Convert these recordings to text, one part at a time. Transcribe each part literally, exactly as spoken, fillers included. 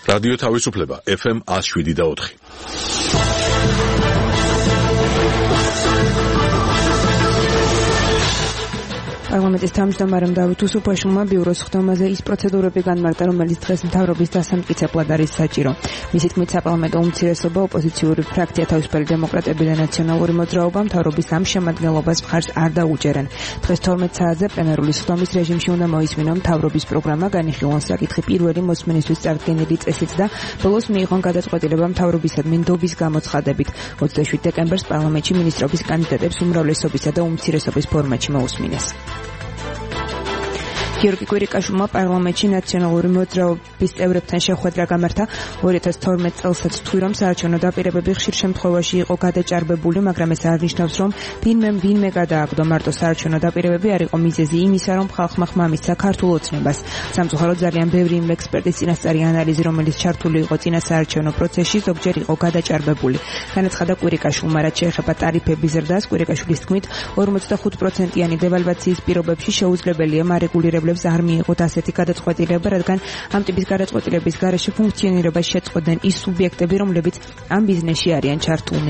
რადიო თავისუფლება ეფ ემ one oh seven და four. პარლამენტის თავმჯდომარემ დავით უსუფაშვილმა ბიუროს ხდომაზე ის პროცედურები განმარტა, რომელიც დღეს მთავრობის დასამტკიცებლად არის საჭირო. მისი თქმით, საპარლამენტო უმცირესობა, ოპოზიციური ფრაქცია, თავისუფალი დემოკრატები და ნაციონალური მოძრაობა მთავრობის ამ შემადგენლობას მხარს არ დაუჭერენ. დღეს თორმეტ საათზე პლენარულის ხდომის რეჟიმში უნდა მოისმინონ მთავრობის პროგრამა, განიხილონ საკითხი პირველი მოსმენისთვის წარდგენილი წესით და ბოლოს მიიღონ გადაწყვეტილება მთავრობისადმი ნდობის გამოცხადებით. ოცდაშვიდ დეკემბერს პარლამენტში მინისტრობის კანდიდატებს უმრავლესობისა და უმცირესობის ფორმატში მოусმინეს. გიორგი კვირიკაშვილმა პარლამენტში ნაციონალური მოძრაობის წევრებთან შეხვედრა გამართა. ორი ათას თორმეტ წელსაც თქვი, რომ საარჩევნო დაპირებები ხშირ შემთხვევაში იყო გადაჭარბებული, მაგრამ ეს არ ნიშნავს, რომ ვინმე ვინმე გადააგდო. მარტო საარჩევნო დაპირებები არ იყო მიზეზი იმისა, რომ ხალხმა ხმა მისცა ქართულ ოცნებას. სამწუხაროდ ძალიან ბევრი იმ ექსპერტის წინასწარი ანალიზი, რომელიც ჩართული იყო წინა საარჩევნო პროცესში, ზოგჯერ იყო გადაჭარბებული. განაცხადა კვირიკაშვილმა, რაც შეეხება ტარიფების ზრდას. კვირიკაშვილის თქმით, ორმოცდახუთ პროცენტიანი დევალვაციის პირობებში შეუძლებელია მარეგულირებელ არ მიიღოთ ასეთი გადაწყვეტილება, რადგან ამ ტიპის გადაწყვეტილების გარეშე ფუნქციონირებას შეწყვეტენ ის სუბიექტები, რომლებიც ამ ბიზნესში არიან ჩართულნი.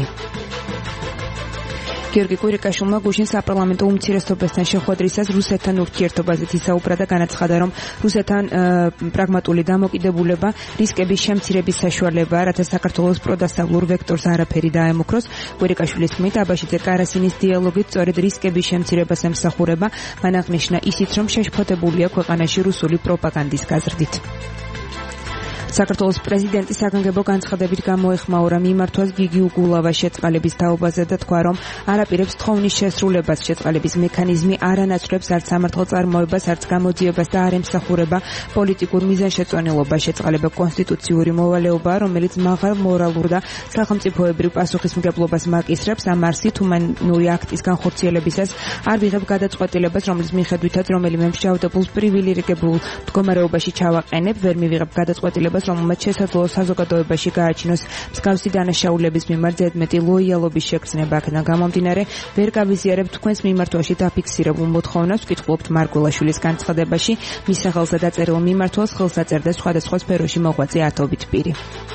გიორგი კვირიკაშვილმა გუშინ საპარლამენტო უმცირესობასთან შეხვედრისას რუსეთთან ურთიერთობაზეც ისაუბრა და განაცხადა, რომ რუსეთთან პრაგმატული დამოკიდებულება რისკების შემცირების საშუალებაა, რათა საქართველოს პროდასავლურ ვექტორს არაფერი დაემუქროს. კვირიკაშვილის თქმით, აბაშიძე კარასინის დიალოგით სწორედ რისკების შემცირებას ემსახურება. მან აღნიშნა ისიც, რომ შეშფოთებულია ქვეყანაში რუსული პროპაგანდის გაზრდით. საქართველოს პრეზიდენტი საგანგებო განცხადებით გამოეხმაურა მიმართვას გიგი უგულავას შეწყალების თაობაზე და თქვა, რომ არაპირებს თხოვნის შესრულებას. შეწყალების მექანიზმი არ ანაცვლებს არც სამართალწარმოებას, არც გამოძიებას და არ ემსახურება პოლიტიკურ მიზანშეწონილობას. შეწყალება კონსტიტუციური მოვალეობაა, რომელიც მაღალ მორალურ და სახელმწიფოებრივ პასუხისმგებლობას მაკისრებს. ამ არსით ჰუმანური აქტის განხორციელებისას არ ვიღებ გადაწყვეტილებას, რომლის მიხედვითაც რომელიმე მსჯავრდებულს პრივილეგირებულ მდგომარეობაში ჩავაყენებ, ვერ მივიღებ გადაწყვეტილებას, რომელმაც შესაძლოა საზოგადოებაში გააჩინოს მსგავსი დანაშაულების მიმართ ზედმეტი ლოიალობის შეგრძნება. აქედან გამომდინარე, ვერ გავიზიარებთ თქვენს მიმართვაში დაფიქსირებულ მოთხოვნას, ვკითხულობთ მარგველაშვილის განცხადებაში, მის სახელზე დაწერილ მიმართვას ხელს აწერდა სხვადასხვა სფეროში მოღვაწე ათობით პირი.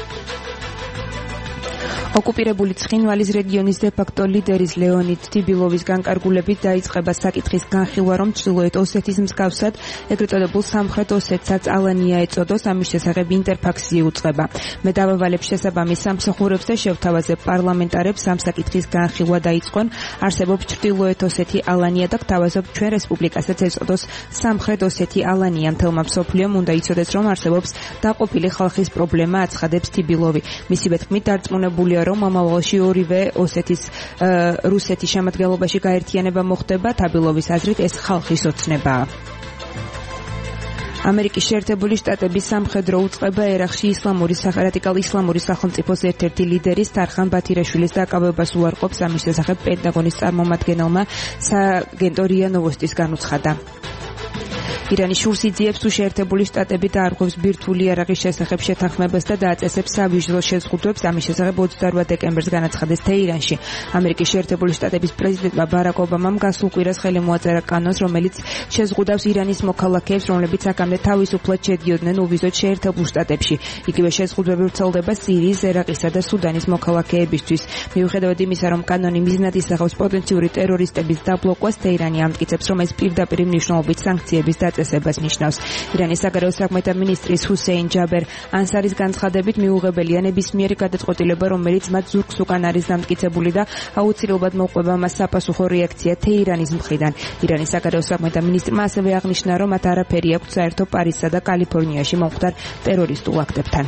ოკუპირებული ცხინვალის რეგიონის დე-ფაქტო ლიდერის ლეონიდ თიბილოვის განკარგულებით დაიწყება საკითხის განხილვა, რომ ჩრდილოეთ ოსეთის მსგავსად ეგრეთ წოდებულ სამხრეთ ოსეთსაც ალანია ეწოდოს. ამის შესახებ ინტერფაქსი უწყება. მე დავავალებ შესაბამის სამსახურებს და შევთავაზებ პარლამენტარებს ამ საკითხის განხილვა დაიწყონ. არსებობს ჩრდილოეთ ოსეთი ალანია და გთავაზობ ჩვენ რესპუბლიკასაც ეწოდოს სამხრეთ oseti ალანია. მთელმა მსოფლიომ უნდა იცოდეს, რომ არსებობს დაყოფილი ხალხის პრობლემა, აცხადებს თიბილოვი. მისივე თქმით, დარწმუნებულია, რომ მომავალში ორივე ოსეთის რუსეთის შემადგენლობაში გაერთიანება მოხდება. თაბილოვის აზრით ეს ხალხის ოცნებაა. ამერიკის შეერთებული შტატების სამხედრო უწყება ერაყში ისლამური რადიკალ ისლამური სახელმწიფოს ერთ-ერთი ლიდერის თარხან ბათირაშვილის დაკავებას უარყოფს. ამის შესახებ პენტაგონის წარმომადგენელმა სააგენტო რია ნოვოსტის განუცხადა. ირანი შურს იძიებს თუ შეერთებული შტატები დაარღვევს ბირთვული იარაღის შესახებ შეთანხმებას და დააწესებს სავიჟლო შეზღუდვებს. ამის შესახებ ოცდაორ დეკემბერს განაცხადეს თეირანში. ამერიკის შეერთებული შტატების პრეზიდენტმა ბარაკ ობამამ გასულ კვირას ხელი მოაწერა კანონს, რომელიც შეზღუდავს ირანის მოქალაქეებს, რომლებიც აქამდე თავისუფლად შედიოდნენ უვიზოდ შეერთებულ შტატებში. იგივე შეზღუდვები ვრცელდება სირიის, ერაყისა და სუდანის მოქალაქეებისთვის. მიუხედავად იმისა, რომ კანონი მიზნად ისახავს პოტენციური ტერორისტების დაბლოკვას, თეირანი ამტკიცებს, რომ ეს პირდაპირ მნიშვნელობით სანქციების დაწესებას ნიშნავს. ირანის საგარეო საქმეთა მინისტრის ჰუსეინ ჯაბერ ანსარის განცხადებით, მიუღებელია ნებისმიერი გადაწყვეტილება, რომელიც მათ ზურგს უკან არის დამტკიცებული და აუცილებლად მოყვება მას საპასუხო რეაქცია თეირანის მხრიდან. ირანის საგარეო საქმეთა მინისტრმა ასევე აღნიშნა, რომ მათ არაფერი აქვთ საერთო პარიზსა და კალიფორნიაში მომხდარ ტერორისტულ აქტებთან.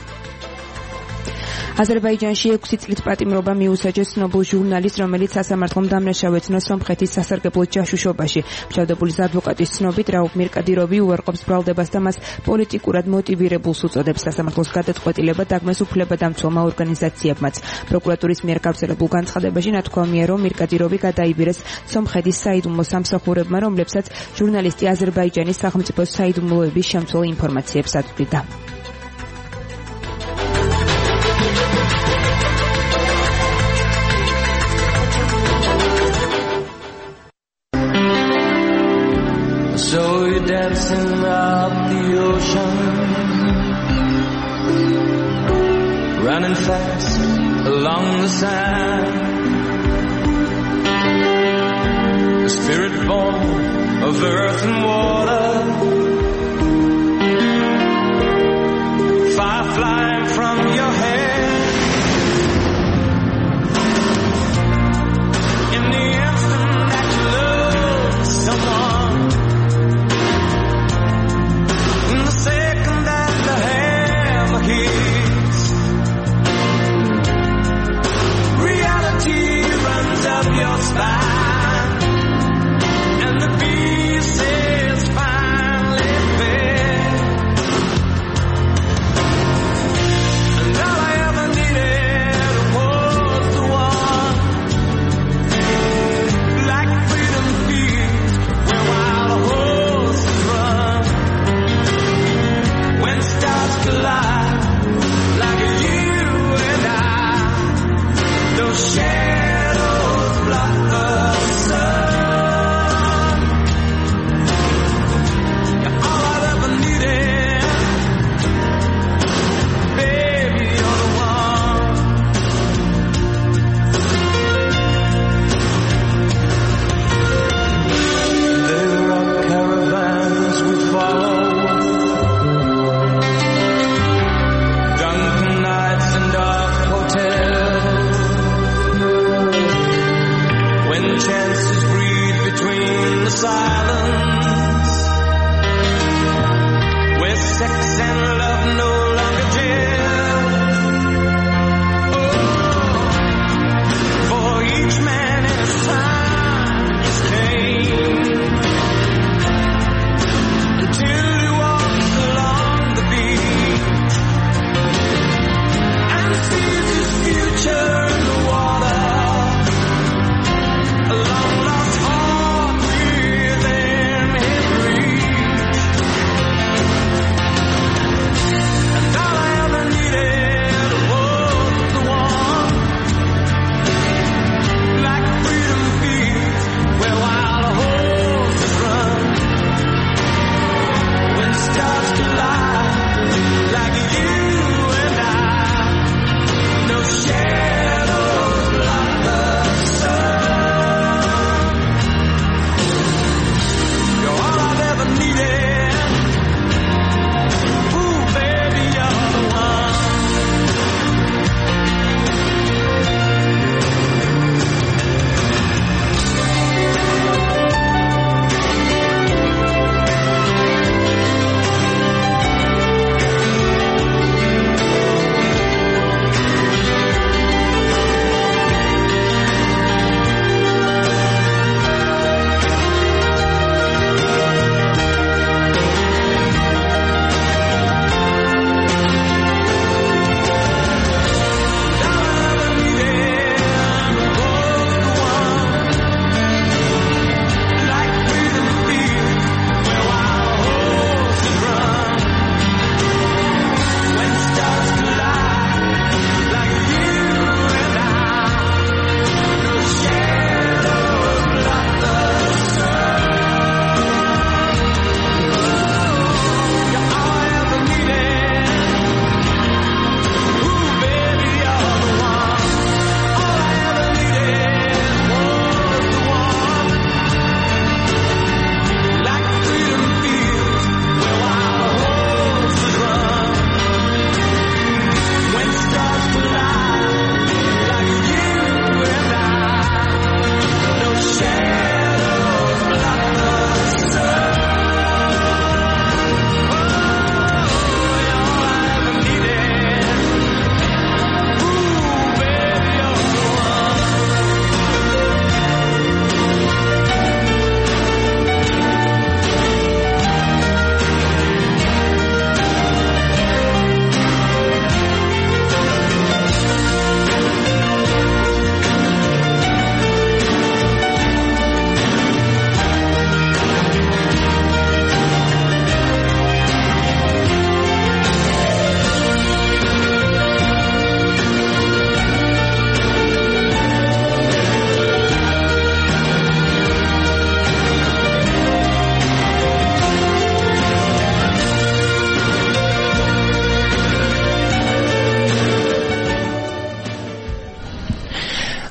აზერბაიჯანში ექვსი წლით პატიმრობა მიუსაჯეს ცნობილ ჟურნალისტს, რომელიც სასამართლომ დამნაშავეცნო სომხეთის სასარგებლო ჯაშუშობაში. მჟავდებულის ადვოკატის ცნობით, რაუფ მირკადიროვი უარყოფს ბრალდებას და მას პოლიტიკურად მოტივირებულს უწოდებს. სასამართლოს გადაწყვეტილება დაგმეს უფლებადამცველმა ორგანიზაციებმაც. პროკურატურის მიერ გავრცელებულ განცხადებაში ნათქვამია, რომ მირკადიროვი გადაიბირეს სომხეთის საიდუმლო სამსახურებმა, რომლებსაც ჟურნალისტი აზერბაიჯანის სახელმწიფო საიდუმლოების შემცველ ინფორმაციებს აწვდიდა. So you're dancing up the ocean, running fast along the sand. A spirit born of earth and water, fire flying from your head. In the instant that you love someone, in the second that the hammer hits, reality runs up your spine, and the beast is finally fed. And all I ever needed was the one, like freedom fields where wild horses run. When stars collide, like you and I, those shadows block the sun. You're all I ever needed, baby, you're the one. There are caravans we follow, drunken nights and dark hotels, when chances breathe between the silence, where sex and love no longer gel. Oh, for each man in his time is tame, until he walks along the beach and sees his future in the water, a long lost heart within.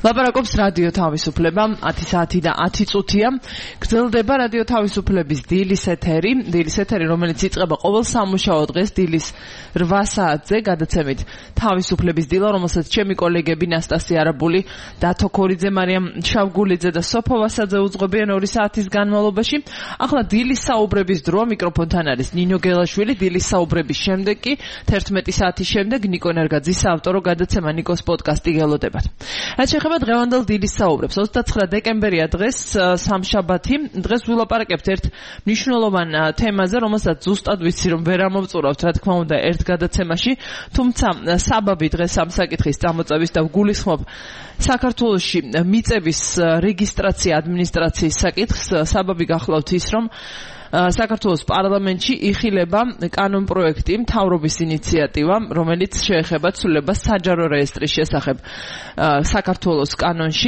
ლაპარაკობს რადიო თავისუფლება, ათი საათი და ათი წუთია. გრძელდება რადიო თავისუფლების დილის ეთერი, დილის ეთერი, რომელიც იწყება ყოველ სამუშაო დღეს დილის რვა საათზე, გადაცემით თავისუფლების დილა, რომელსაც ჩემი კოლეგები ნასტასია არაბული, დათო ქორიძე, მარიამ შავგულიძე და სოფო ვასაძე უძღვებიან ორი საათის განმავლობაში. ახლა დილის საუბრების დროა, მიკროფონთან არის ნინო გელაშვილი. დილის საუბრების შემდეგ კი თერთმეტი საათის შემდეგ ნიკო ნერგაძის საავტორო გადაცემა ნიკოს პოდკასტი გელოდებათ. რაც შეეხება დღევანდელ დილის საუბრებს, ოცდაცხრა დეკემბერია დღეს, სამშაბათი. დღეს ვილაპარაკებთ ერთ მნიშვნელოვან თემაზე, რომელსაც ზუსტად ვიცი რომ ვერ ამოვწურავთ, რა თქმა უნდა, ერთ გადაცემაში, თუმცა საბაბი დღეს ამ საკითხის წამოწევის და ვგულისხმობ საქართველოში მიწების რეგისტრაცია ადმინისტრაციის საკითხს. საბაბი გახლავთ ის, რომ საქართველოს პარლამენტში იხილება კანონპროექტი, მთავრობის ინიციატივა, რომელიც შეეხება ცვლილებას საჯარო რეესტრის შესახებ საქართველოს კანონში.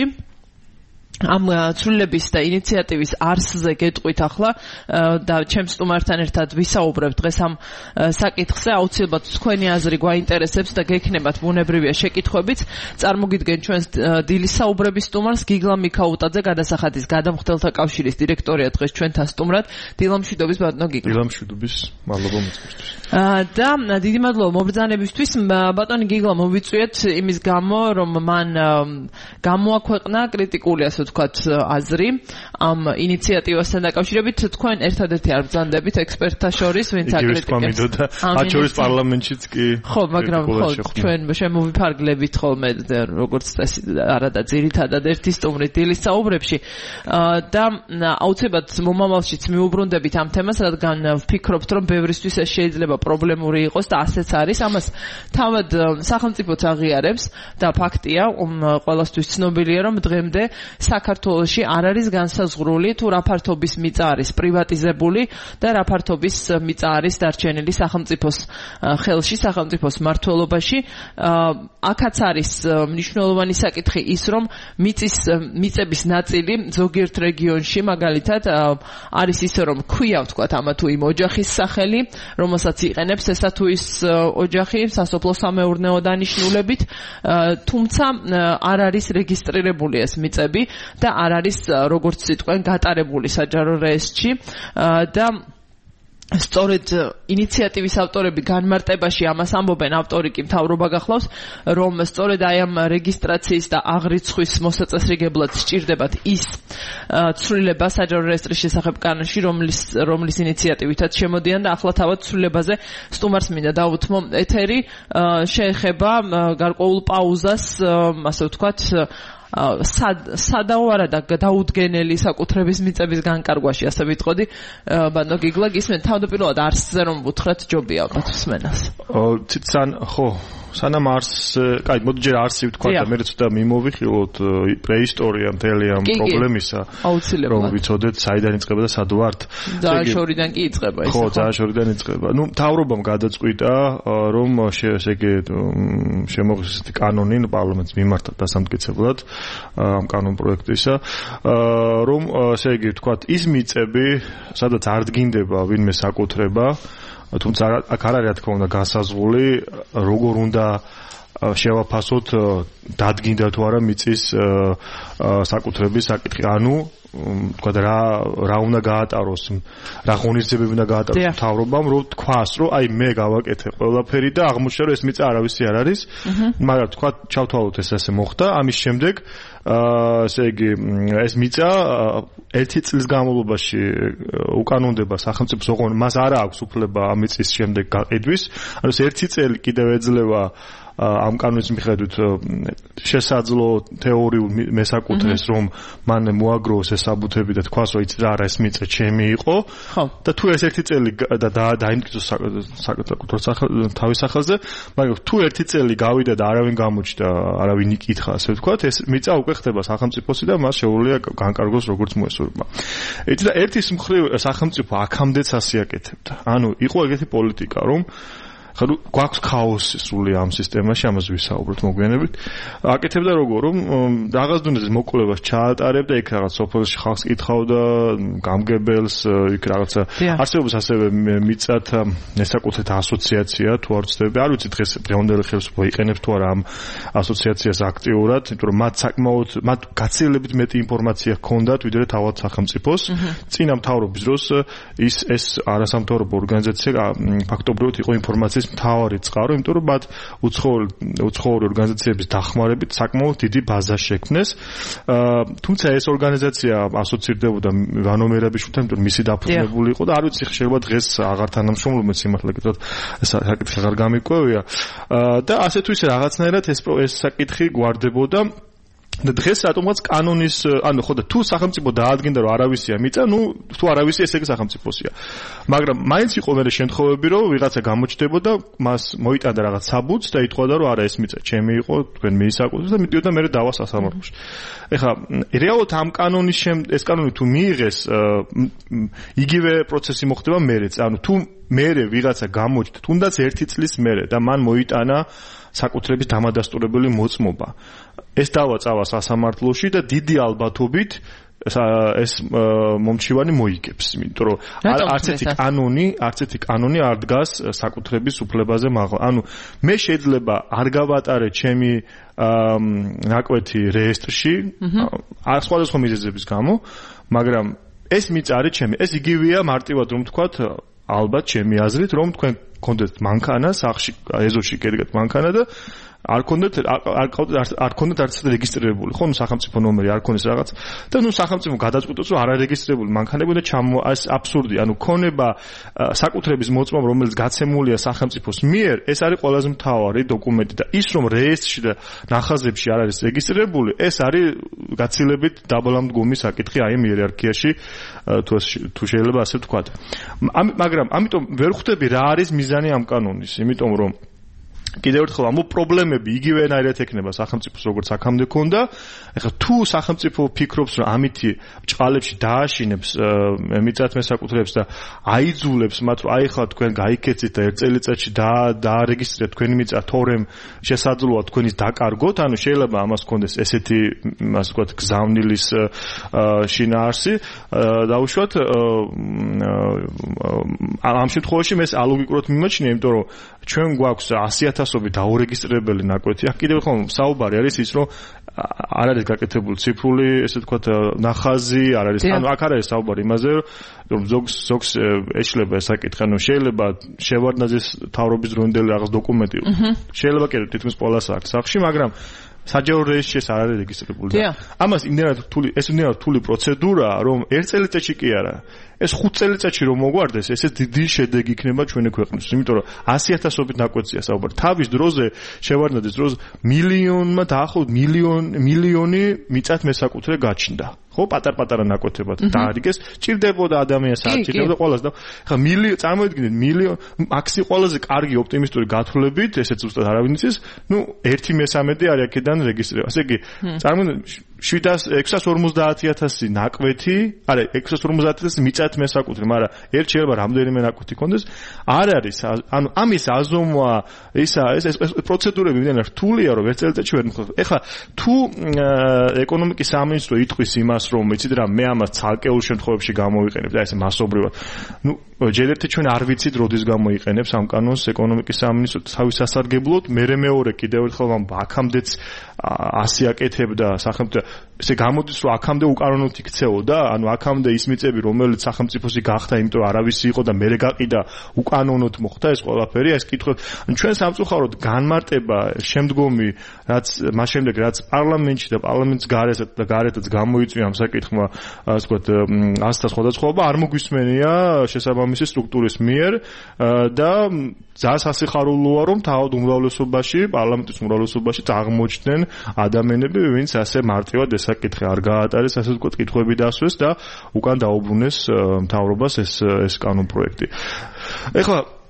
ამ ცვლილების და ინიციატივის არსზე გეტყვით ახლა და ჩემს სტუმართან ერთად ვისაუბრებ დღეს ამ საკითხზე. აუცილებლად თქვენი აზრი გვაინტერესებს და გექნებათ ბუნებრივია შეკითხვებიც. წარმოგიდგენ ჩვენს დილის საუბრების სტუმარს გიგლა მიქაუტაძე, გადასახადის გადამხდელთა კავშირის დირექტორია დღეს ჩვენთან სტუმრად. დილამშვიდობის ბატონო გიგლა. დილამშვიდობის, მადლობა მოწვევისთვის. და დიდი მადლობა მობრძანებისთვის. ბატონი გიგლა, მოვიწვიეთ იმის გამო, რომ მან გამოაქვეყნა კრიტიკული ასე თქვათ აზრი ამ ინიციატივასთან დაკავშირებით. თქვენ ერთადერთი არ ბრძანდებით ექსპერტთა შორის, ვინც აკრიტიკებს. მათ შორის პარლამენტშიც კი. ხო, მაგრამ ხო, ჩვენ შემოვიფარგლებით ხოლმე როგორც წესი არადა ძირითადად ერთი სტუმრით დილის საუბრებში და აუცილებლად მომავალშიც მიუბრუნდებით ამ თემას, რადგან ვფიქრობთ, რომ ბევრისთვის ეს შეიძლება პრობლემური იყოს და ასეც არის. ამას თავად სახელმწიფოც აღიარებს და ფაქტია, ყველასთვის ცნობილია, რომ დღემდე საქართველოში არ არის განსაზღვრული თუ რა ფართობის მიწა არის პრივატიზებული და რა ფართობის მიწა არის დარჩენილი სახელმწიფოს ხელში, სახელმწიფოს მმართველობაში. აქაც არის მნიშვნელოვანი საკითხი ის, რომ მიწის მიწების ნაწილი ზოგიერთ რეგიონში მაგალითად არის ისე, რომ ქვია ვთქვათ ამა თუ იმ ოჯახის სახელი, რომელსაც იყენებს ესა თუ ის ოჯახი სასოფლო-სამეურნეო დანიშნულებით, თუმცა არ არის რეგისტრირებული ეს მიწები და არ არის როგორც სიტყვენ გატარებული საჯარო რეესტრში და სწორედ ინიციატივის ავტორები განმარტებაში ამას ამბობენ, ავტორი კი მთავრობა გახლავს, რომ სწორედ აი ამ რეგისტრაციის და აღრიცხვის მოსაწესრიგებლად სჭირდებათ ის ცვლილება საჯარო რეესტრის შესახებ კანონში, რომლის რომლის ინიციატივითაც შემოდიან და ახლა თავად ცვლილებაზე სტუმარს მინდა დავუთმო ეთერი. შეეხება გარკვეულ პაუზას, ასე ვთქვათ, სადაო არადა დაუდგენელი საკუთრების მიწების განკარგვაში, ასე ვიტყოდი. ბატონო გიგლა, გისმენთ თავდაპირველად არსზე რომ ვუთხრათ ჯობია ალბათ მსმენელს. ციცან ხო სანამ არს, კაი, მოდი ჯერ არსი ვთქვა და მე ცოტა მიმოვიხილოთ პრეისტორია მთელი ამ პრობლემისა, რომ ვიცოდეთ საიდან იწყება და სად ვართ. ძააშორიდან კი იწყება ეს. ხო, ძააშორიდან იწყება. ნუ მთავრობამ გადაწყვიტა, რომ ესე იგი შემოღწევს კანონი პარლამენტს მიმართა დასამტკიცებლად ამ კანონპროექტისა, რომ ესე იგი ვთქვათ ის მიწები, სადაც არ დგინდება ვინმე საკუთრება, თუმცა აქ არ არის რა თქმა უნდა განსაზღვრული, როგორ უნდა შევაფასოთ დადგინდა თუ არა მიწის საკუთრების საკითხი. ანუ თქვა რა რა უნდა გაატაროს, რა ღონისძიებები უნდა გაატაროს მთავრობამ, რომ თქვას, რომ აი მე გავაკეთე ყველაფერი და აღმოჩნდა, რომ ეს მიწა არავისი არ არის, მაგრამ თქვა ჩავთვალოთ ეს ასე მოხდა. ამის შემდეგ ესე იგი ეს მიწა ერთი წლის განმავლობაში უკანონდება სახელმწიფოს ოღონდ მას არ აქვს უფლება ამ მიწის შემდეგ გაყიდვის. ანუ ეს ერთი წელი კიდევ ეძლევა ამ კანონის მიხედვით შესაძლო თეორიულ მესაკუთრეს, რომ მან მოაგროვოს ეს საბუთები და თქვას, რომ იცი რა არა ეს მიწა ჩემი იყო და თუ ეს ერთი წელი და დაიმტკიცოს საკუთარ თავის სახელზე, მაგრამ თუ ერთი წელი გავიდა და არავინ გამოჩნდა, არავინ იკითხა, ასე ვთქვათ, ეს მიწა უკვე ხდება სახელმწიფოსი და მას შეუძლია განკარგოს როგორც მოესურვება. იცი და ერთის მხრივ სახელმწიფო აქამდეც ასე აკეთებდა. ანუ იყო ეგეთი პოლიტიკა, რომ ხა გვაქვს ქაოსი სრული ამ სისტემაში, ამას ვისაუბროთ მოგვიანებით. აკეთებდა როგორ რომ რაღაც დონეზე მოკვლევას ჩაატარებდა, იქ რაღაც სოფელში ხალხს კითხავდა, გამგებელს, იქ რაღაცა არსებობს ასევე მიწათ ესაკუთრებით ასოციაცია თუ არ ვცდები, არ ვიცი დღეს დღევანდელი ხელისუფლება იყენებს თუ არა ამ ასოციაციას აქტიურად, იმიტომ რომ მათ საკმაოდ მათ გაცილებით მეტი ინფორმაცია ჰქონდათ ვიდრე თავად სახელმწიფოს. წინა მთავრობის დროს ის ეს არასამთავრობო ორგანიზაცია ფაქტობრივად იყო ინფორმაციის მთავარი წყარო, იმიტომ რომ მათ უცხოური უცხოური ორგანიზაციების დახმარებით საკმაოდ დიდი ბაზა შექმნეს. თუმცა ეს ორგანიზაცია ასოცირდებოდა ვანო მერაბიშვილთან, იმიტომ რომ მისი დაფუძნებული იყო და არ ვიცი შეიძლება დღეს აღარ თანამშრომლობენ სიმართლე გითხრათ, ეს საკითხი აღარ გამიკვევია და ასე თუ ისე რაღაცნაირად ეს ეს საკითხი გვარდებოდა. და დღეს რატომღაც კანონის, ანუ ხო და თუ სახელმწიფო დაადგენდა რომ არავისია მიწა, ნუ თუ არავისია ესე იგი სახელმწიფოსია. მაგრამ მაინც იყო მე შემთხვევები რომ ვიღაცა გამოჩნდებოდა, მას მოიტანდა რაღაც საბუთს და ითხოვდა რომ არა ეს მიწა ჩემი იყო, თქვენ მიისაკუთრეთ და მიდიოდა მე დავა სასამართლოში. ეხლა რეალურად ამ კანონის ეს კანონი თუ მიიღეს, იგივე პროცესი მოხდება მერეც. ანუ თუ მერე ვიღაცა გამოჩნდა, თუნდაც ერთი წლის მერე და მან მოიტანა საკუთრების დამადასტურებელი მოწმობა. ეს დავა წავა სასამართლოში და დიდი ალბათობით ეს მომჩივანი მოიგებს, იმიტომ რომ არც ერთი კანონი, არც ერთი კანონი არ დგას საკუთრების უფლებაზე მაღლა. ანუ მე შეიძლება არ გავატარე ჩემი ნაკვეთი რეესტრში, არ სხვადასხვა მიზეზების გამო, მაგრამ ეს მიწა არის ჩემი. ეს იგივეა მარტივად რომ თქვათ, ალბათ ჩემი აზრით, რომ თქვენ გქონდეთ მანქანა, სახში ეზოში კერგეთ მანქანა და არ გქონდეთ არ არ გქონდეთ არც რეგისტრირებული, ხო, ნუ სახელმწიფო ნომერი არ გქონდეს რაღაც და ნუ სახელმწიფო გადაწყვიტოს რომ არ არეგისტრირებული მანქანები და ჩამო ეს აბსურდი, ანუ ქონება საკუთრების მოწმობა, რომელიც გაცემულია სახელმწიფოს მიერ, ეს არის ყველაზე მთავარი დოკუმენტი და ის რომ რეესტრში და ნახაზებში არ არის რეგისტრირებული, ეს არის გაცილებით დაბოლომდგომი საკითხი აი ამ იერარქიაში, თუ თუ შეიძლება ასე ვთქვათ. მაგრამ ამიტომ ვერ ხვდები რა არის მიზანი ამ კანონის, იმიტომ რომ კიდევ ერთხელ ამ პრობლემები იგივენაირად ექნება სახელმწიფოს როგორც აქამდე ქონდა. ეხლა თუ სახელმწიფო ფიქრობს რომ ამითი ბჭყალებში დააშინებს მიწათ მესაკუთრეებს და აიძულებს მათ რომ აი ხა თქვენ გაიქეცით და ერთ წელიწადში და დაარეგისტრირეთ თქვენი მიწა თორემ შესაძლოა თქვენის დაკარგოთ, ანუ შეიძლება ამას ქონდეს ესეთი ასე ვთქვათ გზავნილის შინაარსი დაუშვათ ამ შემთხვევაში მე ალოგიკურად მიმაჩნია, იმიტომ რომ ჩვენ გვაქვს ასი ათასობით დაურეგისტრირებელი ნაკვეთი. აქ კიდევ ხომ საუბარი არის ის, რომ არ არის გაკეთებული ციფრული, ესე ვთქვათ, ნახაზი, არ არის, ანუ აქ არ არის საუბარი იმაზე, რომ ზოგს ზოგს ეშლება ეს საკითხი, ანუ შეიძლება შევარდნაძის თავრობის დროინდელი რაღაც დოკუმენტი. შეიძლება კიდევ თითქმის ყველას აქვს სახში, მაგრამ საჯარო რეესტრში ეს არ არის რეგისტრირებული. ამას იმდენად რთული, ეს იმდენად რთული პროცედურაა, რომ ერთ წელიწადში კი არა, ეს ხუთ წელიწადში რომ მოგვარდეს, ესე დიდი შედეგი იქნება ჩვენი ქვეყნისთვის, იმიტომ რომ ასი ათასობით ნაკვეთია საუბარი. თავის დროზე შევარდნაძის დროზე მილიონმა დაახლოებით მილიონ მილიონი მიწათ მესაკუთრე გაჩნდა. ხო, პატარ-პატარა ნაკვეთებად დაარიგეს, ჭირდებოდა ადამიანს არ ჭირდებოდა ყველას და ხა მილიონი წარმოიდგინეთ მილიონი მაქსი ყველაზე კარგი ოპტიმისტური გათვლებით, ესეც უბრალოდ არავინ იცის, ნუ ერთი მესამედი არის აქედან რეგისტრირება. ასე იგი, წარმოიდგინეთ ექვსას ორმოცდაათი ათასი ნაკვეთი, არა, ექვსას ორმოცდაათი ათასი მიწათ მესაკუთრე, მაგრამ ერთ შეიძლება რამდენიმე ნაკვეთი კონდეს, არ არის, ანუ ამის აზომვა, ისა ეს ეს პროცედურები იმდენად რთულია, რომ ერთ წელიწადში ვერ მოხდება. ეხლა თუ ეკონომიკის სამინისტრო იტყვის იმას, რომ იცით რა, მე ამას ცალკეულ შემთხვევებში გამოვიყენებ და ესე მასობრივად. ნუ ჯერ ერთი ჩვენ არ ვიცით როდის გამოიყენებს ამ კანონს ეკონომიკის სამინისტრო თავის სასარგებლოდ, მერე მეორე კიდევ ერთხელ ამ აქამდეც ასი აკეთებდა სახელმწიფო, ესე გამოდის რომ აქამდე უკანონოდ იქცეოდა, ანუ აქამდე ის მიწები რომელიც სახელმწიფოსი გახდა, იმიტომ რომ არავისი იყო და მერე გაყიდა უკანონოდ მოხდა ეს ყველაფერი, ეს კითხვა. ჩვენ სამწუხაროდ განმარტება შემდგომი, რაც მას შემდეგ რაც პარლამენტში და პარლამენტის გარეთ და გარეთაც გამოიწვია ამ საკითხმა, ასე ვთქვათ, ასთა სხვადასხვაობა არ მოგვისმენია შესაბამისი სტრუქტურის მიერ და ძალიან სასიხარულოა, რომ თავად უმრავლესობაში, პარლამენტის უმრავლესობაში აღმოჩნდნენ ადამიანები, ვინც ასე მარტივად ეს საკითხი არ გაატარეს, ასე ვთქვათ, კითხვები დასვეს და უკან დაუბრუნეს მთავრობას ეს ეს კანონპროექტი. ეხლა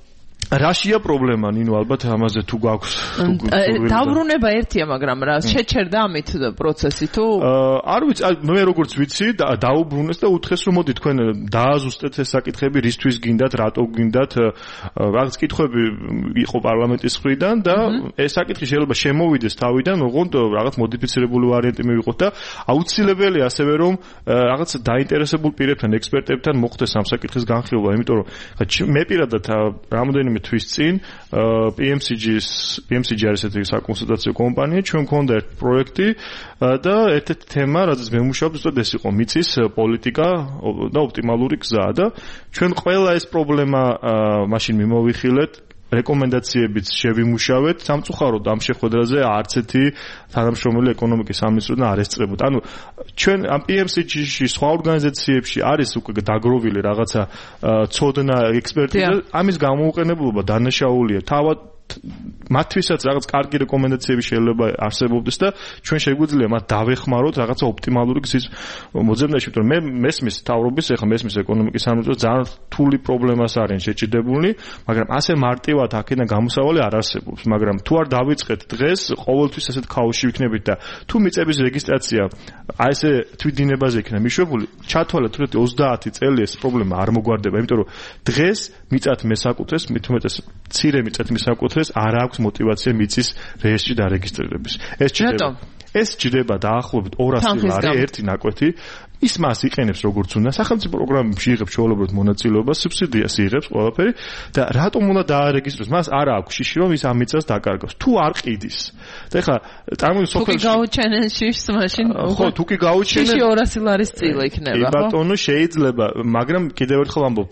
რაშია პრობლემა ნინო ალბათ ამაზე თუ გაქვს დაბრუნება ერთია მაგრამ რა შეჩერდა ამით პროცესი თუ არ ვიცი მე როგორც ვიცი დაუბრუნეს და უთხრეს რომ მოდი თქვენ დააზუსტეთ ეს საკითხები რისთვის გინდათ რატო გინდათ რაღაც კითხვები იყო პარლამენტის მხრიდან და ეს საკითხი შეიძლება შემოვიდეს თავიდან ოღონდ რაღაც მოდიფიცირებული ვარიანტი მივიღოთ და აუცილებელია ასევე რომ რაღაც დაინტერესებულ პირებთან ექსპერტებთან მოხდეს ამ საკითხის განხილვა იმიტომ რომ მე პირადად რამოდენიმე თვის წინ პი ემ სი ჯის პი ემ სი ჯი არის ესეთი საკონსულტაციო კომპანია ჩვენ გქონდა ერთ პროექტი და ერთ-ერთი თემა რადგან მე მუშაობ ზუსტად ეს იყო მიწის პოლიტიკა და ოპტიმალური გზა და ჩვენ ყველა ეს პრობლემა მაშინ მიმოვიხილეთ რეკომენდაციებიც შევიმუშავეთ სამწუხაროდ ამ შეხვედრაზე არც ერთი თანამშრომელი ეკონომიკის სამინისტროდან არ ესწრებოდა. ანუ ჩვენ ამ პი ემ სი ჯი-ში სხვა ორგანიზაციებში არის უკვე დაგროვილი რაღაცა ცოდნა ექსპერტიზა, ამის გამოუყენებლობა დანაშაულია. თავად მათთვისაც რაღაც კარგი რეკომენდაციები შეიძლება არსებობდეს და ჩვენ შეგვიძლია მათ დავეხმაროთ რაღაცა ოპტიმალური გზის მოძებნაში, იმიტომ რომ მე მესმის თავრობის, ახლა მესმის ეკონომიკის სამინისტროს ძალიან რთული პრობლემას არიან შეჭიდებულნი, მაგრამ ასე მარტივად აქედან გამოსავალი არ არსებობს, მაგრამ თუ არ დავიწყეთ დღეს, ყოველთვის ასეთ ქაოსში ვიქნებით და თუ მიწების რეგისტრაცია აი ესე თვითდინებაზე იქნება მიშვებული, ჩათვალეთ რომ ოცდაათი წელი ეს პრობლემა არ მოგვარდება, იმიტომ რომ დღეს მიწათ მესაკუთრეს, მით უმეტეს მცირე მიწათ მესაკუთრეს არ აქვს мотивация მიწის რეესტრში დარეგისტრირების. ეს ჭირდება. ეს ჭირდება დაახლოებით ორასი ლარი ერთი ნაკვეთი. ის მას იყენებს როგორც უნდა. სახელმწიფო პროგრამებში იღებს ჩვეულებრივ მონაწილეობას, სუბსიდიას იღებს ყველაფერი და რატომ უნდა დაარეგისტროს? მას არ აქვს შიში რომ ის ამ მიწას დაკარგავს. თუ არ ყიდის. და ეხლა წარმოიდგინე სოფელში. თუ გაუჩენენ შიშს მაშინ ხო, თუ კი გაუჩენენ შიში ორასი ლარის წილი იქნება, ხო? ბატონო შეიძლება, მაგრამ კიდევ ერთხელ ამბობ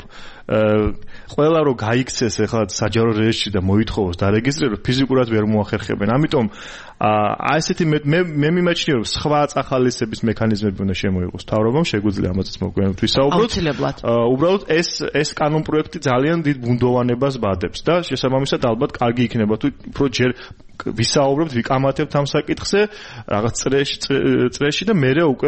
ყველა რო გაიქცეს ახლა საჯარო რეესტრში და მოითხოვოს დარეგისტრირებას ფიზიკურად ვერ მოახერხებენ. ამიტომ აი ესეთი მე მე მიმაჩნია რომ სხვა წახალისების მექანიზმები უნდა შემოიღოს თავრობამ, შეგვიძლია ამაზეც მოგვიანებით ვისაუბროთ. უბრალოდ ეს ეს კანონპროექტი ძალიან დიდ ბუნდოვანებას ბადებს და შესაბამისად ალბათ კარგი იქნება თუ უფრო ჯერ ვისაუბრებთ, ვიკამათებთ ამ საკითხზე რაღაც წრეში წრეში და მერე უკვე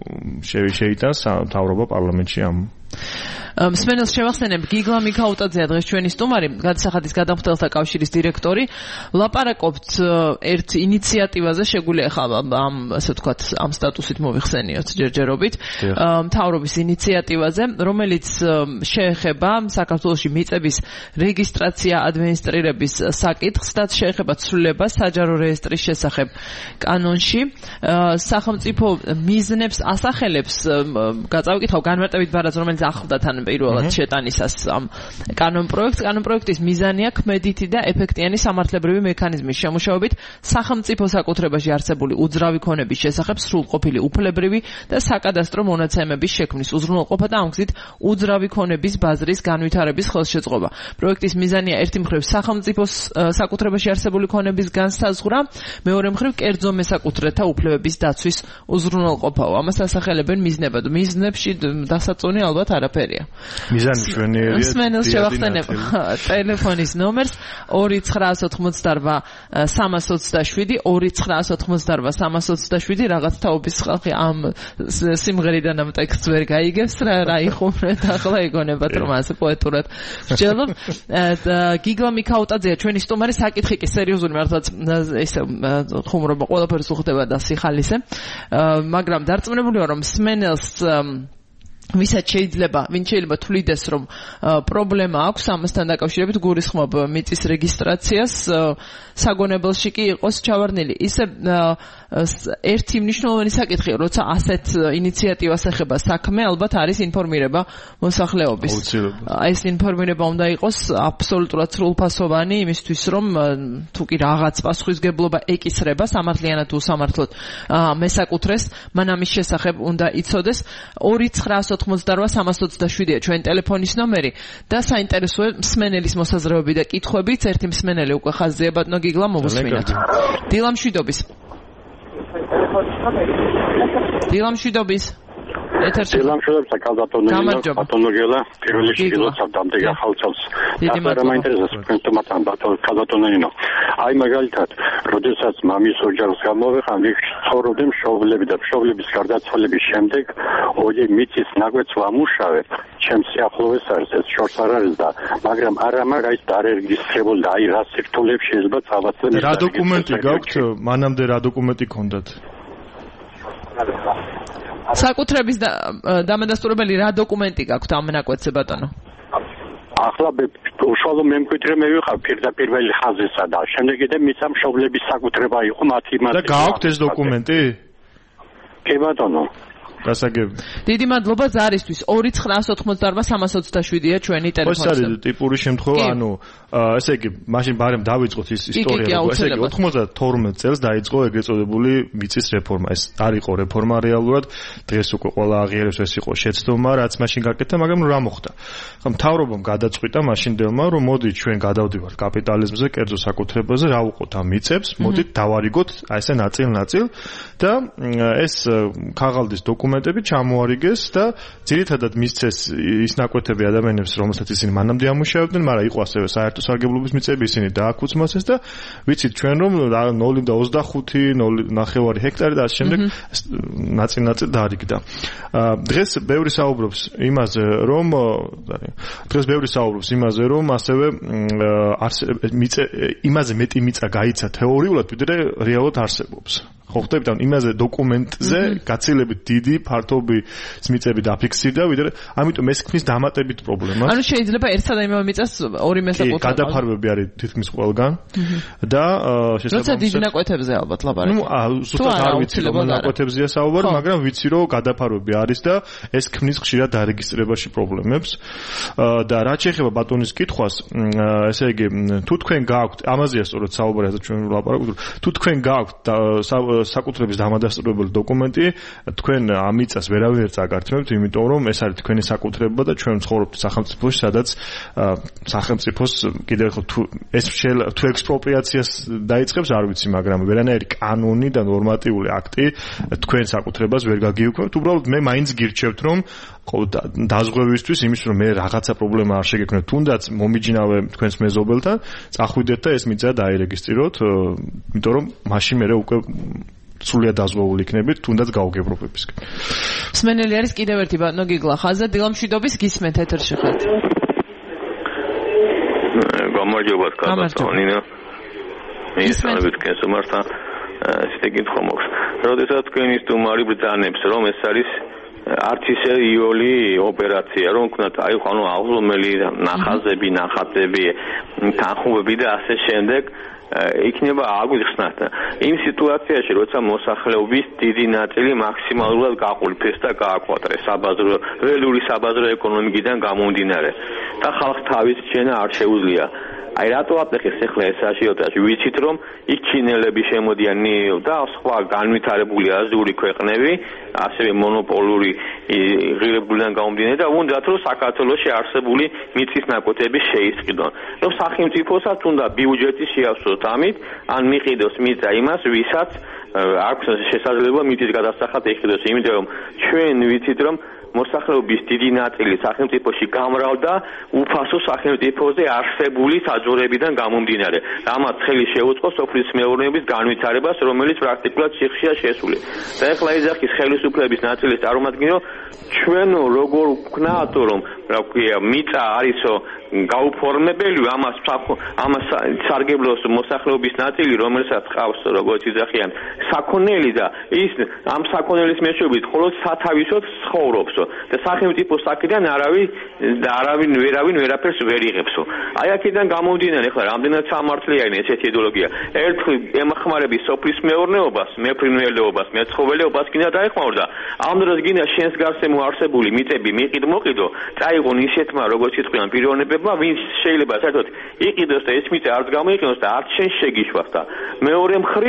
შეიტანს თავრობა პარლამენტში ამ მსმენელს შევახსენებ, გიგლა მიქაუტაძეა დღეს ჩვენი სტუმარი, გადასახადის გადამხდელთა კავშირის დირექტორი. ლაპარაკობთ ერთ ინიციატივაზე, შეგვიძლია ახლა ამ ასე ვთქვათ, ამ სტატუსით მოვიხსენიოთ ჯერჯერობით, მთავრობის ინიციატივაზე, რომელიც შეეხება საქართველოში მიწების რეგისტრაცია, ადმინისტრირების საკითხს და შეეხება ცვლილებას საჯარო რეესტრის შესახებ კანონში. სახელმწიფო მიზნებს ასახელებს, გაწავიკითხავ განმარტებით ბარათს, რომელიც ახლდა თან პირველად შეტანისას ამ კანონპროექტს. კანონპროექტის მიზანია ქმედითი და ეფექტიანი სამართლებრივი მექანიზმის შემუშავებით სახელმწიფო საკუთრებაში არსებული უძრავი ქონების შესახებ სრულყოფილი უფლებრივი და საკადასტრო მონაცემების შექმნის უზრუნველყოფა და ამ გზით უძრავი ქონების ბაზრის განვითარების ხელშეწყობა. პროექტის მიზანია ერთი მხრივ სახელმწიფოს საკუთრებაში არსებული ქონების განსაზღვრა, მეორე მხრივ კერძო მესაკუთრეთა უფლებების დაცვის უზრუნველყოფაო. ამას ასახელებენ მიზნებად. მიზნებში დასაწუნი ალბათ არაფერია. მიზანი ჩვენიერია. მსმენელს შევახსენებ ტელეფონის ნომერს ორი ცხრაას ოთხმოცდარვა სამას ოცდაშვიდი ორი ცხრაას ოთხმოცდარვა სამას ოცდაშვიდი რაღაც თაობის ხალხი ამ სიმღერიდან ამ ტექსტს ვერ გაიგებს რა რა იხუმრეთ ახლა ეგონებათ რომ ასე პოეტურად ვსჯელობ. გიგლა მიქაუტაძეა ჩვენი სტუმარი, საკითხი კი სერიოზული მართლაც ესე ხუმრობა ყველაფერს უხდება და სიხალისე, მაგრამ დარწმუნებული ვარ რომ მსმენელს ვისაც შეიძლება, ვინ შეიძლება თვლიდეს, რომ პრობლემა აქვს ამასთან დაკავშირებით, გულისხმობ მიწის რეგისტრაციას, საგონებელში კი იყოს ჩავარდნილი. ისე ერთი მნიშვნელოვანი საკითხი, როცა ასეთ ინიციატივას ეხება საქმე, ალბათ არის ინფორმირება მოსახლეობის. ეს ინფორმირება უნდა იყოს აბსოლუტურად სრულფასოვანი იმისთვის, რომ თუ კი რაღაც პასუხისგებლობა ეკისრება სამართლიანად თუ სამართლოდ მესაკუთრეს, მან ამის შესახებ უნდა იცოდეს. ორი ცხრაას ოთხმოცდარვა სამას ოცდაშვიდია ჩვენ ტელეფონის ნომერი და საინტერესოა მსმენელის მოსაზრებები და კითხვებიც. ერთი მსმენელი უკვე ხაზზეა, ბატონო გიგლა, მოგუსმინოთ. დილამშვიდობის. დილამშვიდობის. ეთერში დილამშვიდობსა კალბატონელი ბატონოგელა პირველი შეგიძლიათ დამდეგა ხალხს დიდი მადლობა მაინტერესებს თქვენთან ბატონ კალბატონელინო აი მაგალითად როდესაც მამის ოჯახს გამოვეხან იქ ცხოვრობდი მშობლები და მშობლების გარდაცვალების შემდეგ ორი მიწის ნაკვეთს ვამუშავებ ჩემს სიახლოვეს არის ეს შორს არ არის და მაგრამ არა მაგრამ ის დარეგისტრირებული და აი რა სირთულეებში შეიძლება წავაცდე რა დოკუმენტი გაქვთ მანამდე რა დოკუმენტი გქონდათ საკუთრების დამადასტურებელი რა დოკუმენტი გაქვთ ამ ნაკვეთზე ბატონო? ახლა უშუალო მემკვიდრე მე ვიყავ პირდაპირ ხაზისა და შემდეგ კიდე მისამ მშობლების საკუთრება იყო მათი მათი. და გაქვთ ეს დოკუმენტი? კი ბატონო. გასაგები. დიდი მადლობა ზარისთვის. ორი ცხრაას ოთხმოცდაარბა სამას ოცდაშვიდია ჩვენი ტელეფონი. ეს არის ტიპური შემთხვევა, ანუ ესე იგი, მაშინ ბარემ დავიწყოთ ის ისტორია, ესე იგი ოცდათორმეტ წელს დაიწყო ეგრეთ წოდებული მიწის რეფორმა. ეს არ იყო რეფორმა რეალურად, დღეს უკვე ყველა აღიარებს ეს იყო შეცდომა, რაც მაშინ გაკეთდა, მაგრამ რა მოხდა? ხა მთავრობამ გადაწყვიტა მაშინდელმა, რომ მოდი ჩვენ გადავდივართ კაპიტალიზმზე, კერძო საკუთრებაზე, რა ვუყოთ ამ მიწებს, მოდით დავარიგოთ აი ესე ნაწილ-ნაწილ და ეს ქაღალდის დოკუმენტები ჩამოარიგეს და ძირითადად მისცეს ის ნაკვეთები ადამიანებს, რომელსაც ისინი მანამდე ამუშავებდნენ, მაგრამ იყო ასევე საერთო სარგებლობის მიწები, ისინი დააკუცმასეს და ვიცით ჩვენ რომ ნული და ოცდახუთი ნახევარი ჰექტარი და ასე შემდეგ ნაწილ-ნაწილ დაარიგდა. დღეს ბევრი საუბრობს იმაზე, რომ დღეს ბევრი საუბრობს იმაზე, რომ ასევე იმაზე მეტი მიწა გაიცა თეორიულად, ვიდრე რეალურად არსებობს. ხო ხდებით ამ იმაზე დოკუმენტზე გაცილებით დიდი ფართობი მიწები დაფიქსირდა, ვიდრე ამიტომ ეს ქმნის დამატებით პრობლემას. ანუ შეიძლება ერთსა და იმავე მიწას ორი მესაკუთრება. გადაფარვები არის თითქმის ყველგან და შესაძლოა როცა დიდი ნაკვეთებზე ალბათ ლაპარაკი. ნუ ზუსტად არ ვიცი რომ ნაკვეთებზეა საუბარი, მაგრამ ვიცი რომ გადაფარვები არის და ეს ქმნის ხშირად დარეგისტრირებაში პრობლემებს. და რაც შეეხება ბატონის კითხვას, ესე იგი, თუ თქვენ გააქვთ, ამაზეა სწორედ საუბარი, ასე ჩვენ ვლაპარაკობთ, თუ თქვენ გააქვთ საკუთრების დამადასტურებელი დოკუმენტი, თქვენ ამ მიწას ვერავინ ვერ წაგართმევთ, იმიტომ რომ ეს არის თქვენი საკუთრება და ჩვენ ვცხოვრობთ სახელმწიფოში, სადაც სახელმწიფოს კიდევ თუ ეს თუ ექსპროპრიაციას დაიწყებს, არ ვიცი, მაგრამ ვერანაირი კანონი და ნორმატიული აქტი თქვენ საკუთრებას ვერ გაგიუქმებთ. უბრალოდ მე მაინც გირჩევთ, რომ დაზღვევისთვის იმის რომ მე რაღაცა პრობლემა არ შეგექმნათ, თუნდაც მომიჯნავე თქვენს მეზობელთან, წახვიდეთ და ეს მიწა დაირეგისტრიროთ, იმიტომ რომ მაშინ მე უკვე სრულიად დაზღვეული იქნებით, თუნდაც გაუგებრობებისკენ. მსმენელი არის კიდევ ერთი ბატონო გიგლა ხაზა, დილამშვიდობის გისმენთ ეთერში ხართ. გამარჯობა კატონინო. მისმენთ თქვენს უმართა ისეთი კითხვა მაქვს. როდესაც თქვენი სტუმარი ბრძანებს, რომ ეს არის არც ისე იოლი ოპერაცია, რომ ვქნათ, აი ხანო აღლომელი ნახაზები, ნახატები, თანხმობები და ასე შემდეგ იქნება აგვიხსნათ იმ სიტუაციაში, როცა მოსახლეობის დიდი ნაწილი მაქსიმალურად გაყოლიფეს და გააკვატრეს საბაზრო, ველური საბაზრო ეკონომიკიდან გამომდინარე და ხალხ თავის შენა არ შეუძლია. აი რატო აპლეხეს ახლა ეს საშიოტაჟი, ვიცით რომ იქ ჩინელები შემოდიან და სხვა განვითარებული აზიური ქვეყნები, ასევე მონოპოლური ღირებულებიდან გამომდინარე და უნდათ რომ საქართველოში არსებული მიწის ნაკვეთები შეისყიდონ. რომ სახელმწიფოსაც უნდა ბიუჯეტი შეავსოს ამით, ან მიყიდოს მიწა იმას, ვისაც აქვს შესაძლებლობა მიწის გადასახად ეყიდოს, იმიტომ რომ ჩვენ ვიცით რომ მოსახლეობის დიდი ნაწილი სახელმწიფოში გამრავლდა უფასო სახელმწიფოზე არსებული საძოვრებიდან გამომდინარე. ამათ ხელი შეუწყო სოფლის მეურნეობის განვითარებას, რომელიც პრაქტიკულად სიხშია შესული. და ეხლა ეძახის ხელისუფლების ნაწილის წარმომადგენლო, ჩვენ როგორ ვქნათ, რომ რა ქვია, მიწა არისო გაუფორმებელი, ამას ამას სარგებლობს მოსახლეობის ნაწილი, რომელსაც ყავს როგორც იძახიან საქონელი და ის ამ საქონელის მეშვეობით მხოლოდ სათავისოდ ცხოვრობს და სახელმწიფოს აქედან არავინ და არავინ ვერავინ ვერაფერს ვერ იღებსო. აი აქედან გამომდინარე, ხლა რამდენად სამართლიანი ესეთი იდეოლოგია. ერთხელ ემახმარების სოფლის მეურნეობას, მეფრინველეობას, მეცხოველეობას კიდე დაეხმარდა. ამ დროს გინდა შენს გარსემო არსებული მიწები მიყიდ მოყიდო, წაიღონ ისეთმა როგორც იტყვიან პიროვნებებმა, ვინც შეიძლება საერთოდ იყიდოს და ეს მიწა არც გამოიყენოს და არც შენ შეგიშვას და მეორე მხრივ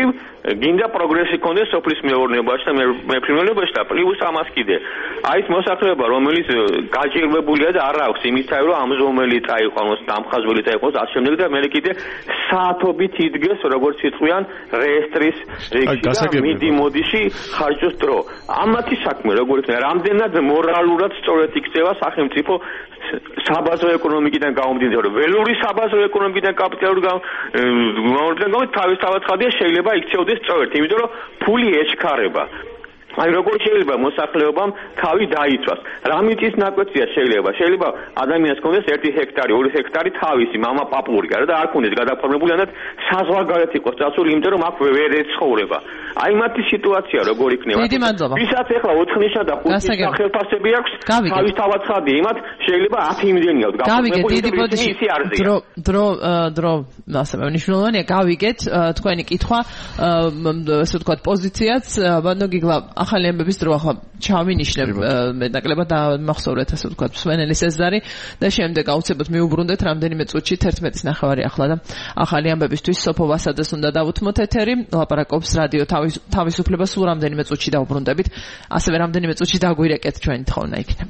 გინდა პროგრესი კონდეს სოფლის მეურნეობაში და მეფრინველებაში და პლუს ამას კიდე აი ეს მოსახლეობა რომელიც გაჭირვებულია და არ აქვს იმისათვის რომ ამზომელი წაიყვანოს დამხაზველი წაიყვანოს ამ შემდეგ და მე კიდე საათობით იდგეს როგორც იტყვიან რეესტრის რეგისტრში და მიდი მოდიში ხარჯოს დრო ამათი საქმე როგორ იქნება რამდენად მორალურად სწორად იქცევა სახელმწიფო საბაზრო ეკონომიკიდან გამომდინარე ველური საბაზრო ეკონომიკიდან კაპიტალური გამომდინარე თავისთავად ხადია შეიძლება იქცეოდეს სწორად იმიტომ რომ ფული ეჩქარება აი როგორ შეიძლება მოსახლეობამ თავი დაიცვას რა მიწის ნაკვეთია შეიძლება შეიძლება ადამიანს კონდეს ერთი ჰექტარი ორი ჰექტარი თავისი мама პაპური არა და არ კონდეს გადაფორმებული ანათ საზღვარგარეთ იყოს წასული იმიტომ რომ აქ ვერ ეცხოვრება აი მათი სიტუაცია როგორ იქნება ვისაც ახლა ოთხ ნიშა და ხუთი სახელფასები აქვს თავისთავად ხადია იმათ შეიძლება ათი იმდენი აქვს გავიგეთ დიდი ბოდიში დრო დრო დრო ასე მნიშვნელოვანია გავიგეთ თქვენი კითხვა ასე ვთქვათ პოზიციაც ბანდო გიგლა ახალი ამბების დრო ახლა ჩავინიშნებ მეტნაკლებად და მახსოვრეთ ასე ვთქვათ მსმენელის ეზარი და შემდეგ აუცილებლად მიუბრუნდეთ რამდენიმე წუთში თერთმეტის ნახევარი ახლა და ახალი ამბებისთვის სოფო ვასადეს უნდა დავუთმოთ ეთერი ლაპარაკობს რადიო თავისუფლება სულ რამდენიმე წუთში დავუბრუნდებით ასევე რამდენიმე წუთში დაგვირეკეთ ჩვენი თხოვნა იქნება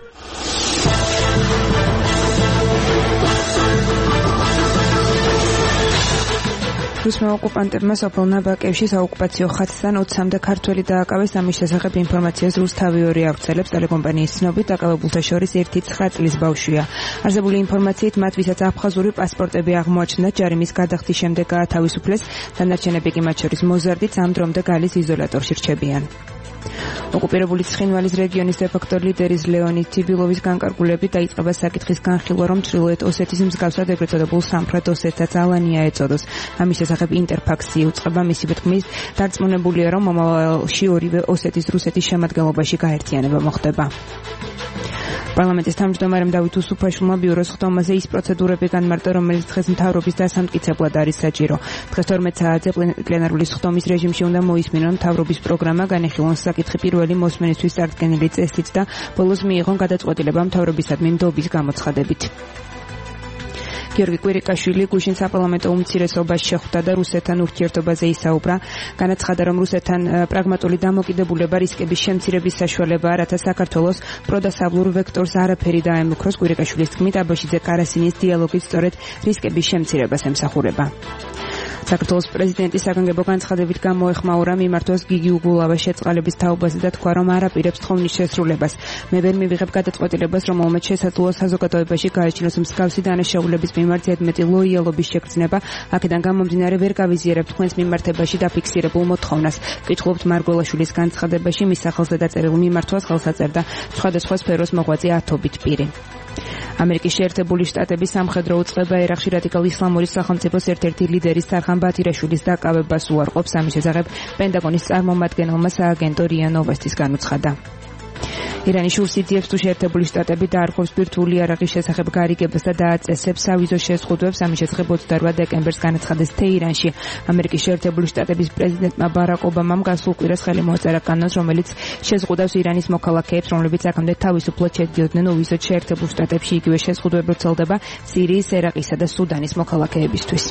რუსმა ოკუპანტებმა სოფელ ნაბაკევში საოკუპაციო ხაზთან ოცამდე ქართველი დააკავეს ამის შესახებ ინფორმაციას რუსთავი ორი ავრცელებს ტელეკომპანიის ცნობით დაკავებულთა შორის ერთი ცხრა წლის ბავშვია არსებული ინფორმაციით მათ ვისაც აფხაზური პასპორტები აღმოაჩნდათ ჯარიმის გადახდის შემდეგ გაათავისუფლეს დანარჩენები კი მათ შორის მოზარდიც ამ დრომდე გალის იზოლატორში რჩებიან ოკუპირებული ცხინვალის რეგიონის დე-ფაქტო ლიდერის ლეონიდ თიბილოვის განკარგულებით დაიწყება საკითხის განხილვა რომ ჩრდილოეთ ოსეთის მსგავსად ეგრეთ წოდებულ სამხრეთ ოსეთსაც ალანია ეწოდოს ამის შესახებ ინტერფაქსი იუწყება მისი თქმით დარწმუნებულია რომ მომავალში ორივე ოსეთის რუსეთის შემადგენლობაში გაერთიანება მოხდება პარლამენტის თავმჯდომარემ დავით უსუფაშვილმა ბიუროს ხდომაზე ის პროცედურები განმარტა რომელიც დღეს მთავრობის დასამტკიცებლად არის საჭირო დღეს თორმეტ საათზე პლენარული ხდომის რეჟიმში უნდა მოისმინონ მთავრობის პროგრამა განეხილონ საკითხი პირველი მოსმენისთვის წარდგენილი წესით და ბოლოს მიიღონ გადაწყვეტილება მთავრობისადმი ნდობის გამოცხადებით გიორგი კვირიკაშვილი გუშინ საპარლამენტო უმცირესობას შეხვდა და რუსეთთან ურთიერთობაზე ისაუბრა. განაცხადა, რომ რუსეთთან პრაგმატული დამოკიდებულება რისკების შემცირების საშუალებაა, რათა საქართველოს პროდასავლურ ვექტორს არაფერი დაემუქროს. კვირიკაშვილის თქმით, აბაშიძე კარასინის დიალოგით სწორედ რისკების შემცირებას ემსახურება. საქართველოს პრეზიდენტის საგანგებო განცხადებით გამოეხმაურა მიმართოს გიგი უგულავას შეწყალების თაობაზე და თქვა, რომ არ აპირებს თხოვნის შესრულებას. მე ვერ მივიღებ გადაწყვეტილებას, რომ მომეთ შესაძლოა საზოგადოებაში გააჩინოს მსგავსი დანაშაულების მიმართ ზედმეტი ლოიალობის შეგრძნება. აქედან გამომდინარე ვერ გავიზიარებ თქვენს მიმართებაში დაფიქსირებულ მოთხოვნას. ვკითხულობთ მარგველაშვილის განცხადებაში მის სახელზე დაწერილ მიმართვას ხელს აწერდა სხვადასხვა სფეროს მოღვაწე ათობით პირი. ამერიკის შეერთებული შტატების სამხედრო უწყება ერაყში რადიკალ ისლამური სახელმწიფოს ერთ-ერთი ლიდერის სარხან ბათირაშვილის დაკავებას უარყოფს. ამის შესახებ პენტაგონის წარმომადგენელმა სააგენტო რია ნოვესტის განუცხადა. ირანი შურს იძიებს თუ შეერთებული შტატები დაარღვევს ბირთვული იარაღის შესახებ გარიგებას და დააწესებს სავიზო შეზღუდვებს. ამის შესახებ ოცდაორმა დეკემბერს განაცხადეს თეირანში. ამერიკის შეერთებული შტატების პრეზიდენტმა ბარაკ ობამამ გასულ კვირას ხელი მოაწერა კანონს, რომელიც შეზღუდავს ირანის მოქალაქეებს, რომლებიც აქამდე თავისუფლად შედიოდნენ უვიზოთ შეერთებულ შტატებში. იგივე შეზღუდვები ვრცელდება სირიის, ერაყისა და სუდანის მოქალაქეებისთვის.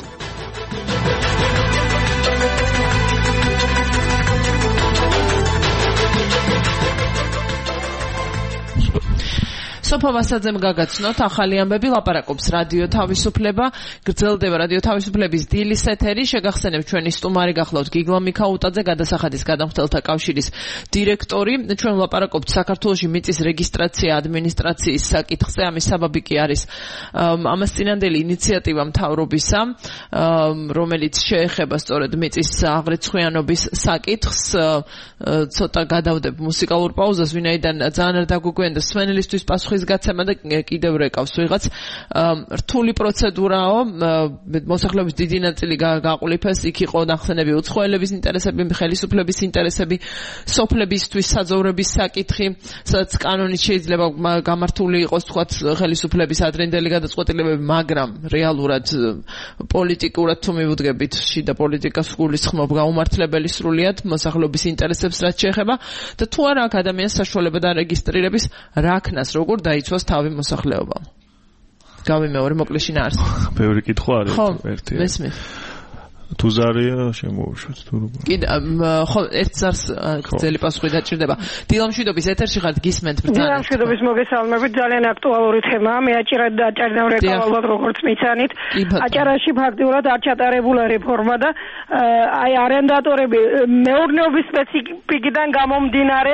სოფო ვასაძემ გაგაცნოთ ახალი ამბები ლაპარაკობს რადიო თავისუფლება გრძელდება რადიო თავისუფლების დილის ეთერი შეგახსენებ ჩვენი სტუმარი გახლავთ გიგლა მიქაუტაძე გადასახადის გადამხდელთა კავშირის დირექტორი ჩვენ ლაპარაკობთ საქართველოში მიწის რეგისტრაცია ადმინისტრაციის საკითხზე ამის საბაბი კი არის ამას წინანდელი ინიციატივა მთავრობისა რომელიც შეეხება სწორედ მიწის აღრიცხვიანობის საკითხს ცოტა გადავდებ მუსიკალურ პაუზას ვინაიდან ძალიან არ დაგვიგვენდა სვენელისთვის პასუხი გაცემა და კიდევ რეკავს ვიღაც რთული პროცედურაო მოსახლეობის დიდი ნაწილი გაყოლიფეს იქ იყო ნახსენები უცხოელების ინტერესები ხელისუფლების ინტერესები სოფლებისთვის საძოვრების საკითხი სადაც კანონით შეიძლება გამართული იყოს თქვათ ხელისუფლების ადრინდელი გადაწყვეტილებები მაგრამ რეალურად პოლიტიკურად თუ მივუდგებით შიდა პოლიტიკას გულისხმობ გაუმართლებელი სრულიად მოსახლეობის ინტერესებს რაც შეეხება და თუ არა აქ ადამიანის საშუალება დარეგისტრირების რა ქნას როგორ დაიცვას თავი მოსახლეობამ. გავიმეორე მოკლეშინა არის. ბევრი კითხვა არის ერთი. მესმის. თუ ზარია შემოუშვათ თუ როგორ. კიდე ხო ერთ ზარს გრძელი პასუხი დაჭირდება. დილამშვიდობის ეთერში ხართ გისმენთ ბრძანეთ. დილამშვიდობის მოგესალმებით ძალიან აქტუალური თემაა. მე აჭირად და აჭარიდან ვрекავალობ როგორც მიცანით. აჭარაში ფაქტიურად არ ჩატარებულა რეფორმა და აი არენდატორები მეურნეობის სპეციფიკიდან გამომდინარე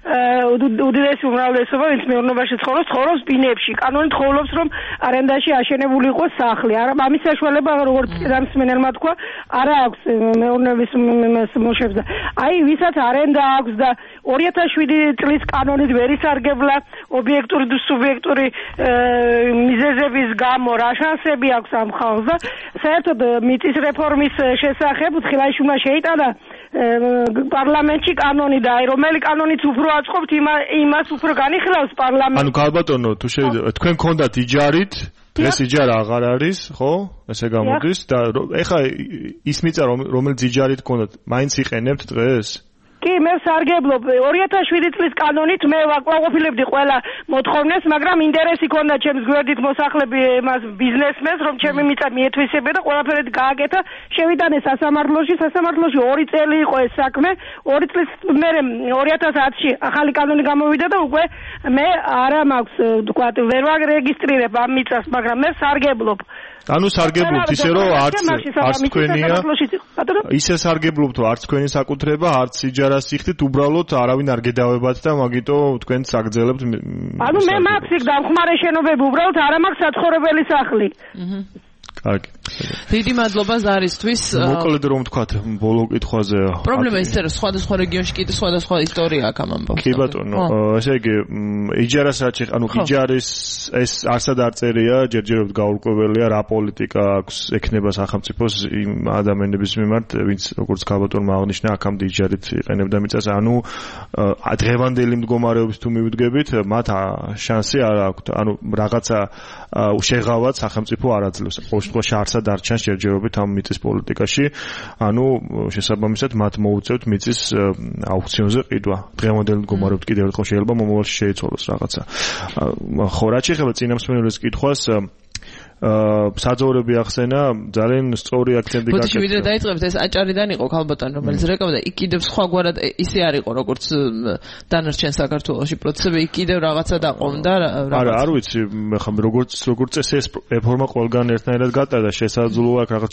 უდიდესი უმრავლესობა ვინც მეურნეობაში ცხოვრობს, ცხოვრობს ბინებში. კანონით ხოვლობს რომ არენდაში აშენებული იყოს სახლი. არა ამის საშუალება როგორც დამსმენელმა თქვა არა აქვს მეურნეობის მუშებს და აი ვისაც არენდა აქვს და ორი ათას შვიდი წლის კანონით ვერ ისარგებლა ობიექტური და სუბიექტური მიზეზების გამო რა შანსები აქვს ამ ხალხს და საერთოდ მიწის რეფორმის შესახებ ხილაშუმა შეიტანა პარლამენტში კანონი და აი რომელი კანონიც უფრო აწყობთ იმას უფრო განიხილავს პარლამენტი. ანუ გალბატონო თუ შეიძლება თქვენ გქონდათ იჯარით დღეს იჯარა აღარ არის, ხო? ესე გამოდის და ეხა ის მიწა რომელიც იჯარით გქონდათ, მაინც იყენებთ დღეს? კი, მე ვსარგებლობ ორი ათას შვიდი წლის კანონით, მე ვაკმაყოფილებდი ყველა მოთხოვნას, მაგრამ ინტერესი ქონდა ჩემს გვერდით მოსახლეები მას ბიზნესმენს, რომ ჩემი მიწა მიეთვისებია და ყველაფერი გააკეთა, შევიტანე სასამართლოში, სასამართლოში ორი წელი იყო ეს საქმე, ორი წლის მერე ორი ათას ათში ახალი კანონი გამოვიდა და უკვე მე არა მაქვს, თქვა, ვერ ვარეგისტრირებ ამ მიწას, მაგრამ მე ვსარგებლობ. ანუ სარგებლობთ ისე რომ არც არც თქვენია ისე სარგებლობთ რომ არც თქვენი საკუთრება არც იჯარას იხდით უბრალოდ არავინ არ გედავებათ და მაგიტო თქვენ საგძელებთ ანუ მე მაქვს იქ დამხმარე შენობები უბრალოდ არა მაქვს საცხოვრებელი სახლი კარგი დიდი მადლობა ზარისთვის მოკლედ რომ ვთქვათ ბოლო კითხვაზე პრობლემა ისე რომ სხვადასხვა რეგიონში კიდე სხვადასხვა ისტორია აქვს ამ ამბავს კი ბატონო ესე იგი იჯარას რაც ანუ იჯარის ეს არსად არ წერია ჯერჯერობით გაურკვეველია რა პოლიტიკა აქვს ექნება სახელმწიფოს იმ ადამიანების მიმართ ვინც როგორც გაბატონმა აღნიშნა აქამდე იჯარით იყენებდა მიწას ანუ დღევანდელი მდგომარეობის თუ მივიდგებით მათ შანსი არ აქვს ანუ რაღაცა შეღავად სახელმწიფო არ აძლევს შარსად არ ჩანს ჯერჯერობით ამ მიწის პოლიტიკაში, ანუ შესაბამისად მათ მოუწევთ მიწის აუქციონზე ყიდვა. დღევანდელი მდგომარეობით კიდევ ერთხელ შეიძლება მომავალში შეიცვალოს რაღაცა. ხო, რაც შეეხება წინამსმენელის კითხვას, საძოვრები ახსენა ძალიან სწორი აქცენტი გაკეთდა. ბოდიში ვიდრე დაიწყებთ ეს აჭარიდან იყო ქალბატონ რომელიც რეკავდა იქ კიდევ სხვაგვარად ისე არ იყო როგორც დანარჩენ საქართველოში პროცესები იქ კიდევ რაღაცა დაყომდა რაღაცა. არა არ ვიცი ხა როგორც როგორც წესი ეს რეფორმა ყველგან ერთნაირად გატარდა შესაძლოა რაღაც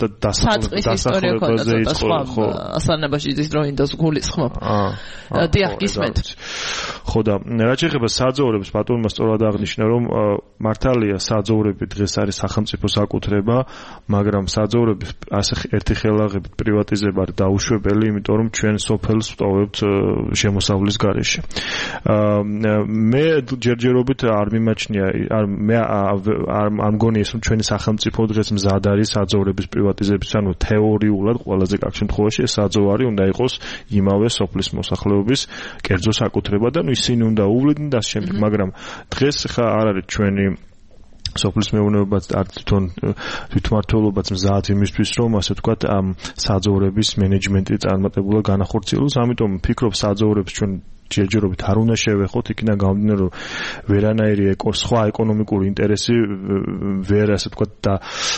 დასახლებაზე იყო ხო ასანებაში ის დრო ინდოს გულის ხმა. დიახ გისმენთ. ხო და რაც შეეხება საძოვრებს ბატონმა სწორად აღნიშნა რომ მართალია საძოვრები დღეს არის სახელმწიფო საკუთრება, მაგრამ საძოვრების ასე ერთი ხელაღებით პრივატიზება არის დაუშვებელი, იმიტომ რომ ჩვენ სოფელს ვტოვებთ შემოსავლის გარეშე. მე ჯერჯერობით არ მიმაჩნია, არ მე არ მგონია რომ ჩვენი სახელმწიფო დღეს მზად არის საძოვრების პრივატიზების, ანუ თეორიულად ყველაზე კარგ შემთხვევაში ეს საძოვარი უნდა იყოს იმავე სოფლის მოსახლეობის კერძო საკუთრება და ნუ ისინი უნდა უვლიდნენ და შემდეგ, მაგრამ დღეს ხა არ არის ჩვენი სოფლის მეურნეობაც არ თვითონ თვითმმართველობაც მზად იმისთვის რომ ასე ვთქვათ ამ საძოვრების მენეჯმენტი წარმატებულად განახორციელოს, ამიტომ ვფიქრობ საძოვრებს ჩვენ ჯერჯერობით არ უნდა შევეხოთ, იქიდან გამომდინარე რომ ვერანაირი სხვა ეკონომიკური ინტერესი ვერ ასე ვთქვათ და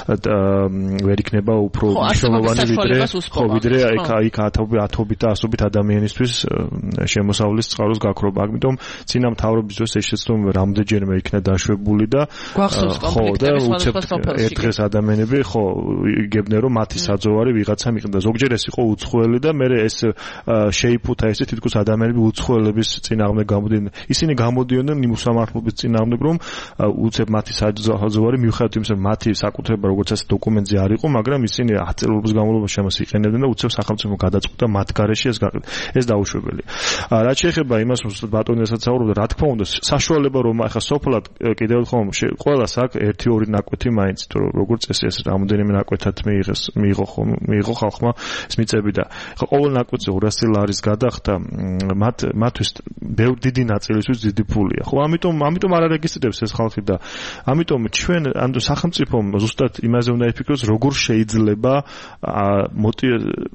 ვერ იქნება უფრო მნიშვნელოვანი ვიდრე ხო ვიდრე იქ იქ ათობით და ასობით ადამიანისთვის შემოსავლის წყაროს გაქრობა. ამიტომ წინა მთავრობის დროს ეს შეცდომ რამდენჯერმე იქნა დაშვებული და ხო და უცებ ერთ დღეს ადამიანები ხო იგებდნენ რომ მათი საძოვარი ვიღაცამ იყიდა. ზოგჯერ ეს იყო უცხოელი და მე ეს შეიფუთა ესე თითქოს ადამიანები უცხოელი წინააღმდეგ გამოდიან. ისინი გამოდიოდნენ იმ უსამართლობის წინააღმდეგ, რომ უცებ მათი საძოვარი მიუხედავად იმისა, რომ მათი საკუთრება როგორც ასე დოკუმენტზე არ იყო, მაგრამ ისინი ათ წელობის განმავლობაში ამას იყენებდნენ და უცებ სახელმწიფო გადაწყვიტა მათ გარეშე ეს გაყიდვა. ეს დაუშვებელია. რაც შეეხება იმას, რომ ბატონიასაც საუბრობდა, რა თქმა უნდა, საშუალება რომ ახლა სოფლად კიდევ ხომ ყველას აქვს ერთი ორი ნაკვეთი მაინც, თუ როგორც წესი ეს რამოდენიმე ნაკვეთად მიიღეს, მიიღო ხომ, მიიღო ხალხმა ეს მიწები და ახლა ყოველ ნაკვეთზე ორასი ლარის გადახდა მათ მათთვის ბევრი დიდი ნაწილისთვის დიდი ფულია. ხო, ამიტომ ამიტომ არ არეგისტრირებს ეს ხალხი და ამიტომ ჩვენ ანუ სახელმწიფომ ზუსტად იმაზე უნდა იფიქროს, როგორ შეიძლება მოტი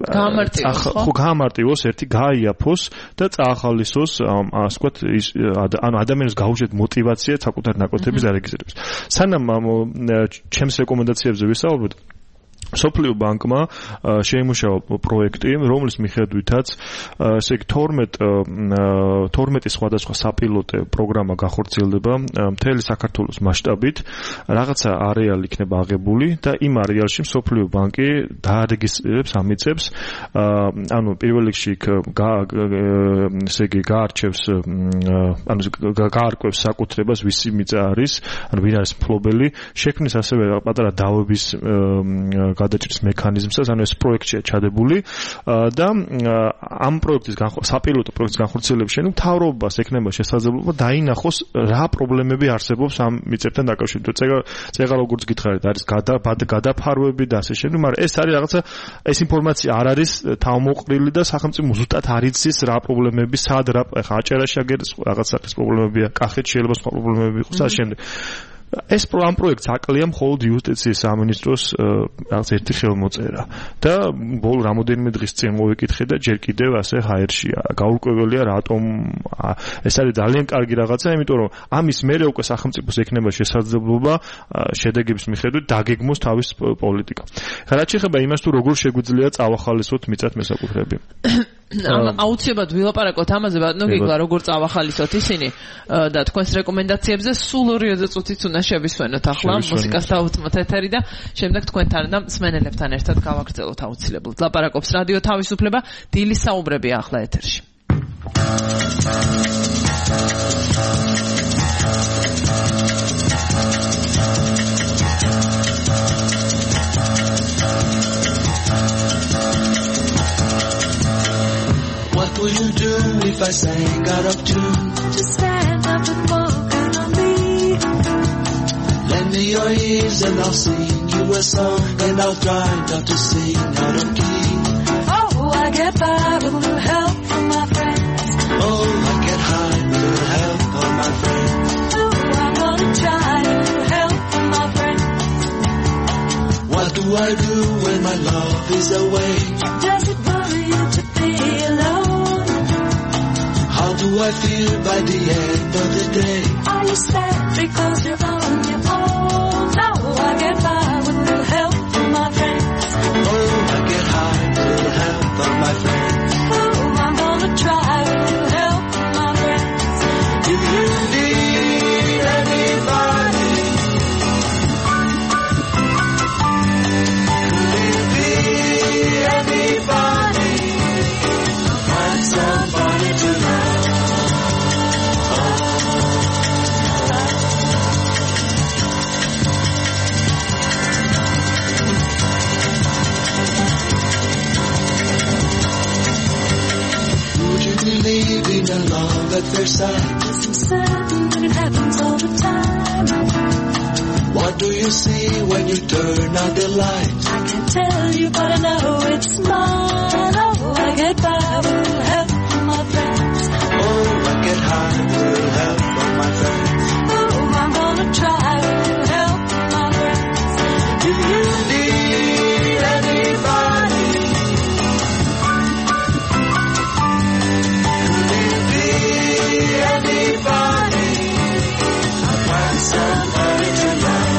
ხო გამარტივოს ერთი გაიაფოს და წაახალისოს ასე ვთქვათ ანუ ადამიანებს გაუჩნდეთ мотиваცია საკუთარ ნაკვეთების არეგისტრირებას. სანამ ჩემს რეკომენდაციებზე ვისაუბრებ სოფლიო ბანკმა შეიმუშავა პროექტი, რომლის მიხედვითაც ესე იგი თორმეტი სხვადასხვა საპილოტე პროგრამა გახორციელდება მთელი საქართველოს მასშტაბით, რაღაცა არეალი იქნება აღებული და იმ არეალში სოფლიო ბანკი დაარეგისტრირებს, ამიწებს, ანუ პირველ რიგში ესე იგი გაარჩევს, ანუ გაარკვევს საკუთრებას, ვისი მიწა არის, ანუ ვინ არის მფლობელი, შექმნის ასევე პატარა დავების გადაჭრის მექანიზმსაც, ანუ ეს პროექტია ჩადებული და ამ პროექტის საპილოტო პროექტის განხორციელების შემდეგ მთავრობას ექნება შესაძლებლობა დაინახოს რა პრობლემები არსებობს ამ მიწებთან დაკავშირებით. წეგა როგორც გითხარით, არის გადაფარვები და ასე შემდეგ, მაგრამ ეს არის რაღაცა ეს ინფორმაცია არ არის თავმოყრილი და სახელმწიფო ზუსტად არ იცის რა პრობლემები, სად რა ხა აჭარაში აგერ რაღაც სახის პრობლემებია, კახეთში შეიძლება სხვა პრობლემები იყოს და ასე შემდეგ. ეს ამ პროექტს აკლია მხოლოდ იუსტიციის სამინისტროს რაღაც ერთი ხელმოწერა და ბოლო რამოდენიმე დღის წინ მოვიკითხე და ჯერ კიდევ ასე ჰაერშია. გაურკვეველია რატომ ეს არის ძალიან კარგი რაღაცა, იმიტომ რომ ამის მერე უკვე სახელმწიფოს ექნება შესაძლებლობა შედეგების მიხედვით დაგეგმოს თავის პოლიტიკა. რაც შეეხება იმას, თუ როგორ შეგვიძლია წავახალისოთ მიწათ მესაკუთრეები. აუცილებლად ვილაპარაკოთ ამაზე, ბატონო გიგლა, როგორ წავახალისოთ ისინი და თქვენს რეკომენდაციებზე სულ ორ წუთიც უნდა შევისვენოთ ახლა მუსიკას დავუწმოთ ეთერი და შემდეგ თქვენთან და მსმენელებთან ერთად გავაგრძელოთ აუცილებლად. ლაპარაკობს რადიო თავისუფლება, დილის საუბრები ახლა ეთერში. What will you do if I sang out of tune? Just stand up and walk out on me. Lend me your ears and I'll sing you a song, and I'll try not to sing out of key. Oh, I get by with a little help from my friends. Oh, I get high with a little help from my friends. Oh, I'm gonna try a little help from my friends. What do I do when my love is away? Does it worry you to be alone? How do I feel by the end of the day? Are you sad because you're on your own? No, I get by with a little help from my friends. Oh, I get high with a little help from my friends. Oh, I'm gonna try with a little help from my friends. If you need anybody, could it be anybody? Find somebody to love. Believe in a love at first sight. Yes, I'm certain that it happens all the time. What do you see when you turn out the light? I can't tell you, but I know it's mine. Oh, I get by with a little help from my friends. Oh, I get high with a little help from my friends. Oh, I'm gonna try with a little help from my friends. Do you need anybody? Anybody, I find somebody to love.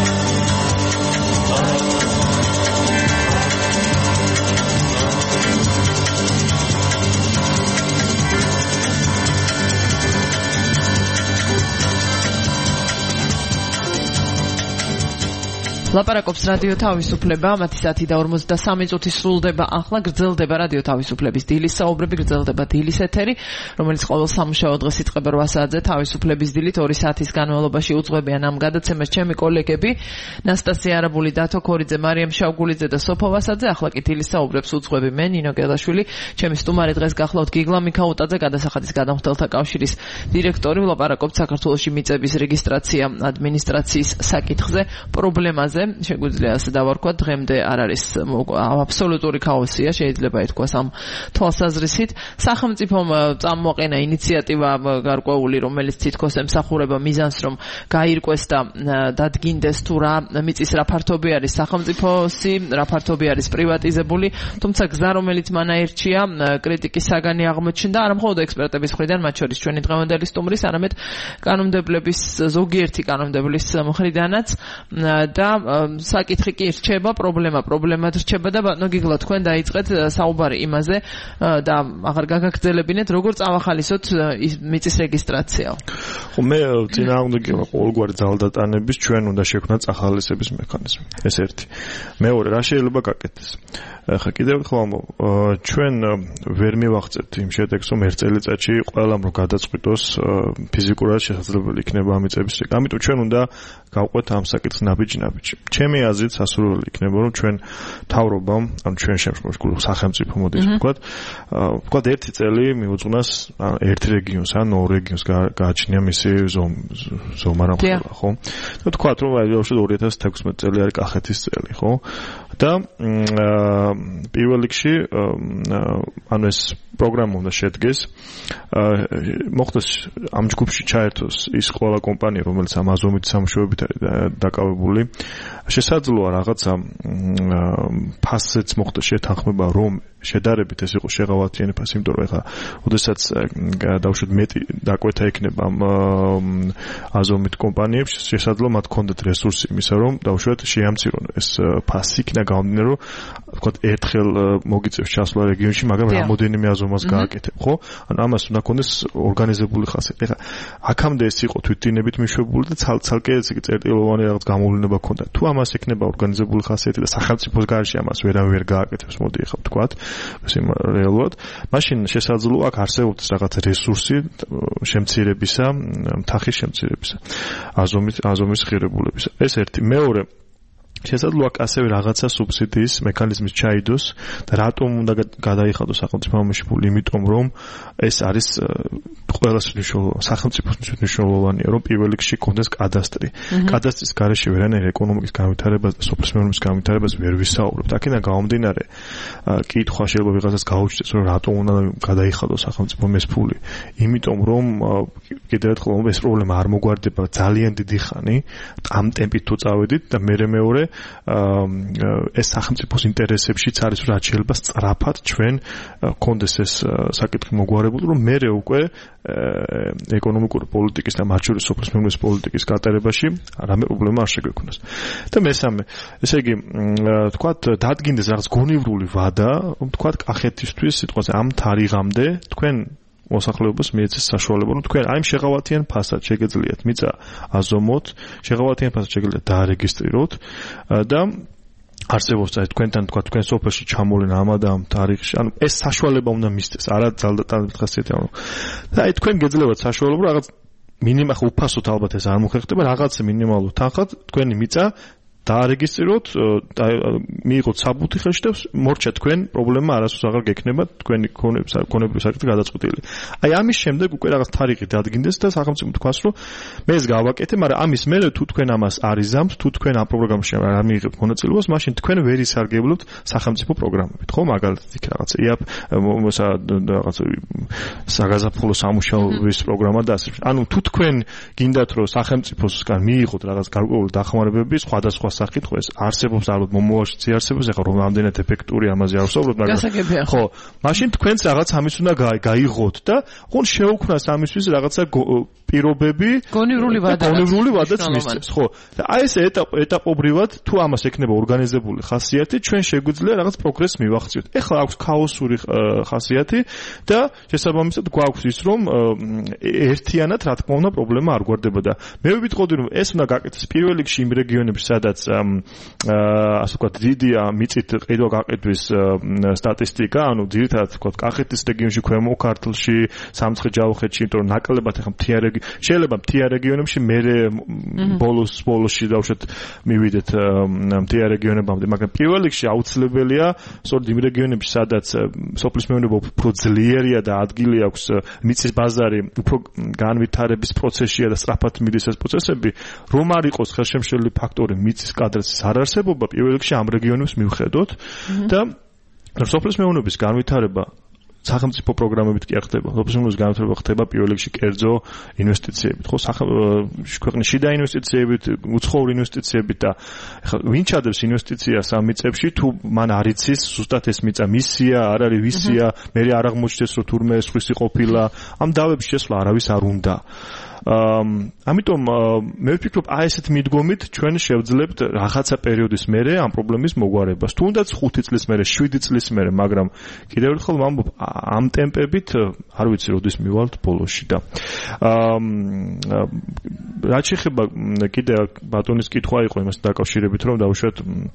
ლაპარაკობს რადიო თავისუფლება, მათი და ორმოცდასამი წუთი სრულდება ახლა, გრძელდება რადიო თავისუფლების დილის საუბრები, გრძელდება დილის ეთერი, რომელიც ყოველ სამუშაო დღეს იწყება რვა საათზე თავისუფლების დილით, ორი საათის განმავლობაში უძღვებიან ამ გადაცემას ჩემი კოლეგები ნასტასია არაბული, დათო ქორიძე, მარიამ შავგულიძე და სოფო ვასაძე. ახლა კი დილის საუბრებს უძღვები მე, ნინო გელაშვილი, ჩემი სტუმარი დღეს გახლავთ გიგლა მიქაუტაძე, გადასახადის გადამხდელთა კავშირის დირექტორი. ვლაპარაკობთ საქართველოში მიწების რეგისტრაცია ადმინისტრაციის საკითხზე, პრობლემაზე. შეგვიძლია ასე დავარქვათ, დღემდე არ არის აბსოლუტური ქაოსია, შეიძლება ითქვას ამ თვალსაზრისით. სახელმწიფომ წამოაყენა ინიციატივა გარკვეული, რომელიც თითქოს ემსახურება მიზანს, რომ გაირკვეს და დადგინდეს თუ რა მიწის რა ფართობი არის სახელმწიფოსი, რა ფართობი არის პრივატიზებული, თუმცა გზა, რომელიც მან აირჩია, კრიტიკის საგანი აღმოჩნდა არა მხოლოდ ექსპერტების მხრიდან, მათ შორის ჩვენი დღევანდელი სტუმრის, არამედ კანონმდებლების ზოგიერთი კანონმდებლის მხრიდანაც და საკითხი კი რჩება, პრობლემა პრობლემად რჩება და ბატონო გიგლა თქვენ დაიწყეთ საუბარი იმაზე და აღარ გაგაგრძელებინეთ როგორ წავახალისოთ მიწის რეგისტრაცია. ხო მე წინააღმდეგი ვარ ყოველგვარი ძალდატანების ჩვენ უნდა შექმნათ ახალისების მექანიზმი. ეს ერთი. მეორე რა შეიძლება გაკეთდეს? ახლა კიდევ ერთხელ ამბობ, ჩვენ ვერ მივახცევთ იმ შედეგს, რომ ერთ წელიწადში ყველამ რომ გადაწყვიტოს ფიზიკურად შესაძლებელი იქნება ამიწების რეგისტრაცია. ამიტომ ჩვენ უნდა გავყვეთ ამ საკითხს ნაბიჯ-ნაბიჯი. ჩემი აზრით სასურველი იქნება, რომ ჩვენ მთავრობამ, ან ჩვენ შემდგომ სახელმწიფო მოდის ვთქვათ, ვთქვათ ერთი წელი მიუძღვნას ერთ რეგიონს ან ორ რეგიონს გააჩნია მისი ზომა რა ხდება, ხო? და ვთქვათ, რომ აი ორი ათას თექვსმეტი წელი არის კახეთის წელი, ხო? და პირველ რიგში ანუ ეს პროგრამა უნდა შედგეს. მოხდეს ამ ჯგუფში ჩაერთოს ის ყველა კომპანია, რომელიც ამ აზომით სამუშაოებით დაკავებული. შესაძლოა რაღაცა ფასეც მოხდეს შეთანხმება, რომ შედარებით ეს იყოს შეღავათიანი ფასი, იმიტომ რომ ეხლა ოდესაც დავუშვათ მეტი დაკვეთა იქნება ამ აზომით კომპანიებს, შესაძლოა მათ ქონდეთ რესურსი იმისა, რომ დავუშვათ შეამცირონ ეს ფასი, იქნა გამომდინარე, რომ ვთქვათ ერთხელ მოგიწევს ჩასვლა რეგიონში, მაგრამ რამოდენიმე აზომას გააკეთებ, ხო? ანუ ამას უნდა ქონდეს ორგანიზებული ხასიათი. ეხლა აქამდე ეს იყო თვითდინებით მიშვებული და ცალ-ცალკე ეს წერტილოვანი რაღაც გამოვლინება ქონდა. თუ ამას ექნება ორგანიზებული ხასიათი და სახელმწიფოს გარშე ამას ვერავინ ვერ გააკეთებს, მოდი ეხლა ვთქვათ, ეს რეალურად, მაშინ შესაძლოა აქ არსებობს რაღაც რესურსი შემცირებისა, მთახის შემცირებისა, აზომის აზომის ღირებულებისა. ეს ერთი. მეორე შესაძლოა ასევე რაღაცა სუბსიდიის მექანიზმის ჩაიდოს და რატომ უნდა გადაიხადოს სახელმწიფო ამაში ფული, იმიტომ რომ ეს არის ყველას მნიშვნელოვანი, სახელმწიფოს მნიშვნელოვანია, რომ პირველ რიგში კონდეს კადასტრი. კადასტრის გარეშე ვერანაირ ეკონომიკის განვითარებას და სოფლის მეურნეობის განვითარებას ვერ ვისაუბრებთ. აქედან გამომდინარე, კითხვა შეიძლება ვიღაცას გაუჩნდეს, რომ რატომ უნდა გადაიხადოს სახელმწიფომ ეს ფული. იმიტომ რომ კიდევ ერთხელ ეს პრობლემა არ მოგვარდება ძალიან დიდი ხანი, ამ ტემპით თუ წავედით და მე მეორე ეს სახელმწიფოს ინტერესებშიც არის, რომ რაც შეიძლება სწრაფად ჩვენ კონდეს ეს საკითხი მოგვარებული, რომ მე უკვე ეკონომიკური პოლიტიკის და მათ შორის სოფლის მეურნეობის პოლიტიკის გატარებაში რამე პრობლემა არ შეგვექონოს. და მესამე, ესე იგი, თქვათ, დადგინდეს რაღაც გონივრული ვადა, თქვათ, კახეთისთვის სიტყვაზე ამ თარიღამდე თქვენ მოსახლეობას მიეცეს საშუალება, რომ თქვენ აი ამ შეღავათიან ფასად შეგეძლიათ მიწა აზომოთ, შეღავათიან ფასად შეგეძლიათ დაარეგისტრიროთ და არსებობს აი თქვენთან თქვა თქვენ სოფელში ჩამოვლენ ამ და ამ თარიღში, ანუ ეს საშუალება უნდა მისცეს, არა ძალდატანებით ხასიათი. და აი თქვენ გეძლებათ საშუალება რაღაც მინიმალ უფასოდ ალბათ ეს არ მოხერხდება, რაღაც მინიმალურ თანხად თქვენი მიწა დაარეგისტრიროთ, მიიღოთ საბუთი ხელში და მორჩა თქვენ პრობლემა არასდროს აღარ გექნება თქვენი ქონებრივი საკითხი გადაწყვეტილი. აი ამის შემდეგ უკვე რაღაც თარიღი დადგინდეს და სახელმწიფო თქვას, რომ მე ეს გავაკეთე, მაგრამ ამის მერე თუ თქვენ ამას არ იზამთ, თუ თქვენ ამ პროგრამაში არ მიიღებთ მონაწილეობას, მაშინ თქვენ ვერ ისარგებლობთ სახელმწიფო პროგრამებით, ხო? მაგალითად იქ რაღაც იაფ რაღაც საგაზაფხულო სამუშაოების პროგრამა და ასე. ანუ თუ თქვენ გინდათ რომ სახელმწიფოსგან მიიღოთ რაღაც გარკვეული დახმარებები, სხვადასხვა საკითხი ეს არსებობს, ალბათ მომავალშიც არსებობს, ეხლა რომ რამდენად ეფექტური ამაზე არ ვსაუბრობ, მაგრამ ხო, მაშინ თქვენც რაღაც ამის უნდა გაიღოთ და ხომ შეუქმნას ამისთვის რაღაცა პირობები, გონივრული ვადა, გონივრული ვადაც მისცეს, ხო? და აი ეს ეტაპ ეტაპობრივად თუ ამას ექნება ორგანიზებული ხასიათი, ჩვენ შეგვიძლია რაღაც პროგრესს მივახციოთ. ეხლა აქვს ქაოსური ხასიათი და შესაბამისად გვაქვს ის, რომ ერთიანად რა თქმა უნდა პრობლემა არ გვარდება და მე ვიტყოდი, რომ ეს უნდა გაკეთდეს პირველ რიგში იმ რეგიონებში, სადაც ასე ვთქვათ, დიდია მიწით ყიდვა გაყიდვის სტატისტიკა, ანუ ძირითადად ვთქვათ, კახეთის რეგიონში, ქვემო ქართლში, სამცხე-ჯავახეთში, იმიტომ რომ ნაკლებად ეხლა მთიან რეგიონებში, შეიძლება მთიან რეგიონებში მე ბოლოს ბოლოსში დავუშვათ მივიდეთ მთიან რეგიონებამდე, მაგრამ პირველ რიგში აუცილებელია სწორედ იმ რეგიონებში, სადაც სოფლის მეურნეობა უფრო ძლიერია და ადგილი აქვს მიწის ბაზარი უფრო განვითარების პროცესშია და სწრაფად მიდის ეს პროცესები, რომ არ იყოს ხელშემშლელი ფაქტორი მიწის კადრების არარსებობა, პირველ რიგში ამ რეგიონებს მივხედოთ და სოფლის მეურნეობის განვითარება სახელმწიფო პროგრამებით კი არ ხდება. სოფლის მეურნეობის განვითარება ხდება პირველ რიგში კერძო ინვესტიციებით, ხო? ქვეყნის შიდა ინვესტიციებით, უცხოური ინვესტიციებით და ეხლა ვინ ჩადებს ინვესტიციას ამ მიწებში, თუ მან არ იცის ზუსტად ეს მიწა მისია, არ არის ვისია, მე არ აღმოჩნდეს რომ თურმე სხვისი ყოფილა, ამ დავებში შესვლა არავის არ უნდა. ამიტომ მე ვფიქრობ აი ესეთ მიდგომით ჩვენ შევძლებთ რაღაცა პერიოდის მერე ამ პრობლემის მოგვარებას. თუნდაც ხუთი წლის მერე, შვიდი წლის მერე, მაგრამ კიდევ ერთხელ ვამბობ ამ ტემპებით არ ვიცი როდის მივალთ ბოლოში და რაც შეეხება კიდე ბატონის კითხვა იყო იმას დაკავშირებით რომ დავუშვათ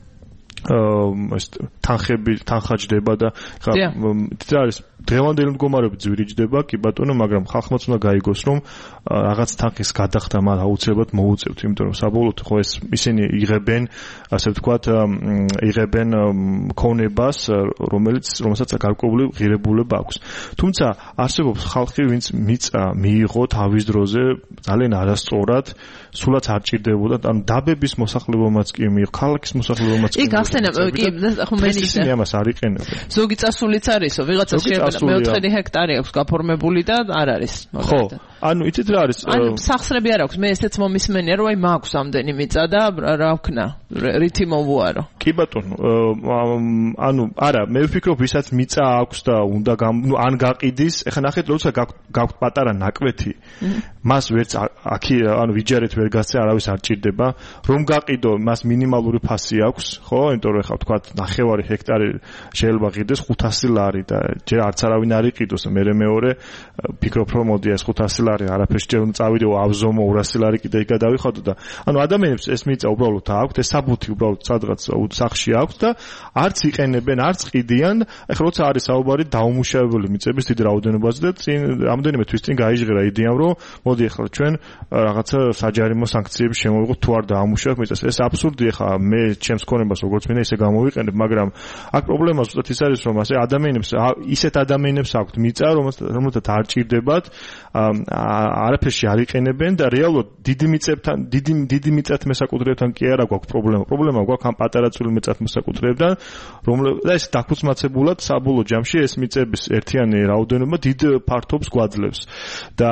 ეს თანხები თანხაჯდება და ხა რა არის დღევანდელი მდგომარეობით ძვირიჯდება კი ბატონო მაგრამ ხალხმაც უნდა გაიგოს რომ რაღაც თანხის გადახდა მათ აუცილებლად მოუწევთ იმიტომ რომ საბოლოოდ ხო ეს ისინი იღებენ ასე ვთქვათ იღებენ ქონებას რომელიც რომელსაც გარკვეული ღირებულება აქვს თუმცა არსებობს ხალხი ვინც მიწა მიიღო თავის დროზე ძალიან არასწორად სულაც არ ჭირდებოდა ანუ დაბების მოსახლებობაც კი მიიღო ქალაქის მოსახლებობაც კი გახსენა კი ხო მენიშნა ამას არ იყენებენ ზოგი წასულიც არისო ვიღაცა შეიძლება მეოთხე ჰექტარი აქვს გაფორმებული და არ არის ხო ანუ იცით რა არის ანუ სახსრები არ აქვს მე ესეც მომისმენია რომ აი მაქვს ამდენი მიწა და რა ვქნა რითი მოვუარო კი ბატონო ანუ არა მე ვფიქრობ ვისაც მიწა აქვს და უნდა ნუ ან გაყიდის ეხლა ნახეთ როცა გაქვთ პატარა ნაკვეთი მას ვერც აქი ანუ ვიჯარეთ ვერ გასცე არავის არ ჭირდება რომ გაყიდო მას მინიმალური ფასი აქვს ხო იმიტომ რომ ეხლა ვთქვათ ნახევარი ჰექტარი შეიძლება ყიდეს ხუთასი ლარი და ჯერ არც არავინ არ იყიდოს მე მეორე ფიქრობ რომ მოდი ეს ხუთასი ლარი არაფერს ჯერ წავიდეო ავზომო ორასი ლარი კიდე იქ გადავიხადო და ანუ ადამიანებს ეს მიწა უბრალოდ აქვთ ეს საბუთი უბრალოდ სადღაც სახში აქვს და არც იყენებენ არც ყიდიან ეხლა როცა არის საუბარი დაუმუშავებელი მიწების დიდ რაოდენობაზე და წინ რამდენიმე თვის წინ გაიჟღერა იდეამ რომ მოდი ეხლა ჩვენ რაღაცა საჯარიმო სანქციები შემოვიღოთ თუ არ დაამუშავებ მიწას ეს აბსურდი ეხლა მე ჩემს ქონებას როგორც მინდა ისე გამოვიყენებ მაგრამ აქ პრობლემა ზუსტად ის არის რომ ასე ადამიანებს ისეთ ადამიანებს აქვთ მიწა რომელთაც არ ჭირდებათ არაფერში არ იყენებენ და რეალურად დიდი მიწებთან დიდი დიდი მიწათ მესაკუთრებთან კი არა გვაქვს პრობლემა პრობლემა გვაქვს ამ პატარა წვრილი მიწათ მესაკუთრებთან რომლებიც და ეს დაქუცმაცებულად საბოლოო ჯამში ეს მიწების ერთიანი რაოდენობა დიდ ფართობს გვაძლევს და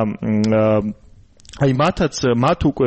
აი მათაც მათ უკვე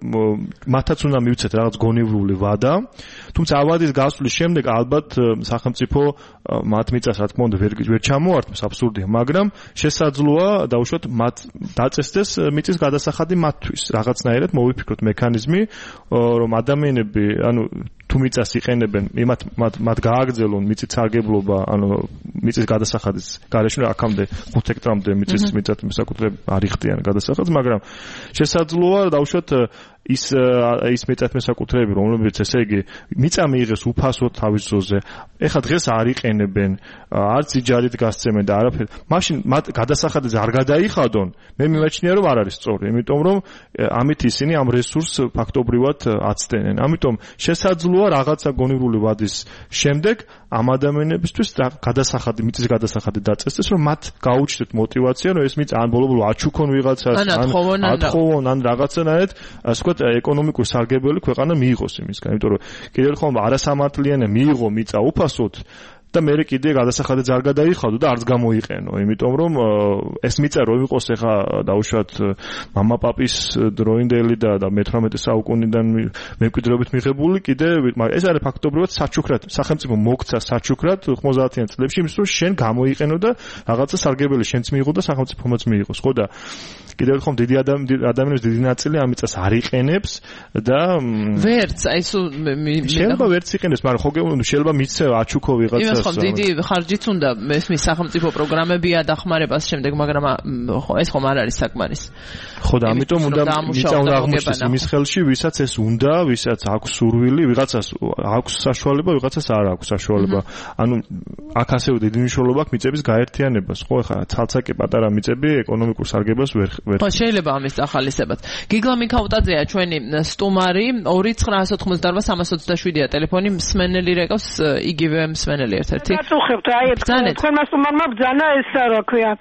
მათაც უნდა მივცეთ რაღაც გონივრული ვადა თუმცა ავადის გასვლის შემდეგ ალბათ სახელმწიფო მათ მიწას რა თქმა უნდა ვერ ვერ ჩამოართმევს აბსურდია მაგრამ შესაძლოა დაუშვათ მათ დაწესდეს მიწის გადასახადი მათთვის რაღაცნაირად მოვიფიქროთ მექანიზმი რომ ადამიანები ანუ თუ მიწას იყენებენ იმათ მათ მათ გააგრძელონ მიწის სარგებლობა ანუ მიწის გადასახადის გარეშე აქამდე ხუთ ჰექტარამდე მიწის მიწათ მესაკუთრე არ იხდიან გადასახადს მაგრამ შესაძლოა დაუშვათ ის ის მიწათ მესაკუთრეები რომლებიც ესე იგი მიწა მიიღეს უფასოდ თავის ძოზე ეხლა დღეს არ იყენებენ არც იჯარით გასცემენ და არაფერ მაშინ მათ გადასახადზე არ გადაიხადონ მე მიმაჩნია რომ არ არის სწორი იმიტომ რომ ამით ისინი ამ რესურსს ფაქტობრივად აცდენენ ამიტომ შესაძლოა რაღაცა გონივრული ვადის შემდეგ ამ ადამიანებისთვის გადასახადი მიწის გადასახადი დაწესდეს რომ მათ გაუჩნდეთ мотиваცია რომ ეს მიწა ან ბოლო-ბოლო აჩუქონ ვიღაცას ან ათხოვონ ან რაღაცნაირად ასე ვთქვათ ეკონომიკურ სარგებელი ქვეყანა მიიღოს იმისგან იმიტომ რომ კიდევ ერთხელ არასამართლიანია მიიღო მიწა უფასოდ და მე კიდე გადასახადად არ გადაიხადო და არც გამოიყენო იმიტომ რომ ეს მიწა რო იყოს ეხა დაუშვათ мама პაპის დროინდელი და მეთვრამეტე საუკუნიდან მემკვიდრეობით მიღებული კიდე ეს არის ფაქტობრივად საჩუქრად სახელმწიფო მოგცა საჩუქრად ხმოცდაათიან წლებში იმის რომ შენ გამოიყენო და რაღაცა სარგებელი შენც მიიღო და სახელმწიფომაც მიიღოს ხო და კიდევ ერთხელ დიდი ადამიანების დიდი ნაწილი ამ მიწას არ იყენებს და ვერც აი სულ შეიძლება ვერც იყენებს მაგრამ ხო შეიძლება მიცევა აჩუქო ვიღაცა ხო დიდი ხარჯიც უნდა მესმის სახელმწიფო პროგრამებია დახმარებას შემდეგ მაგრამ ხო ეს ხომ არ არის საკმარის ხო და ამიტომ უნდა მიწა უნდა აღმოჩნდეს იმის ხელში ვისაც ეს უნდა ვისაც აქვს სურვილი ვიღაცას აქვს საშუალება ვიღაცას არ აქვს საშუალება ანუ აქ ასევე დიდი მნიშვნელობა აქვს მიწების გაერთიანებას ხო ხა ცალცაკე პატარა მიწები ეკონომიკურ სარგებას ვერ ვერ ხო შეიძლება ამის ახალისებაც გიგლა მიქაუტაძეა ჩვენი სტუმარი ორი ცხრაასი ოცდაოთხმოცდაარბა სამას ოცდაშვიდია ტელეფონი მსმენელი რეკავს იგივე მსმენელი ერთ-ერთი გაწუხებთ აი თქვენმა სტუმარმა ბძანა ეს რა ქვია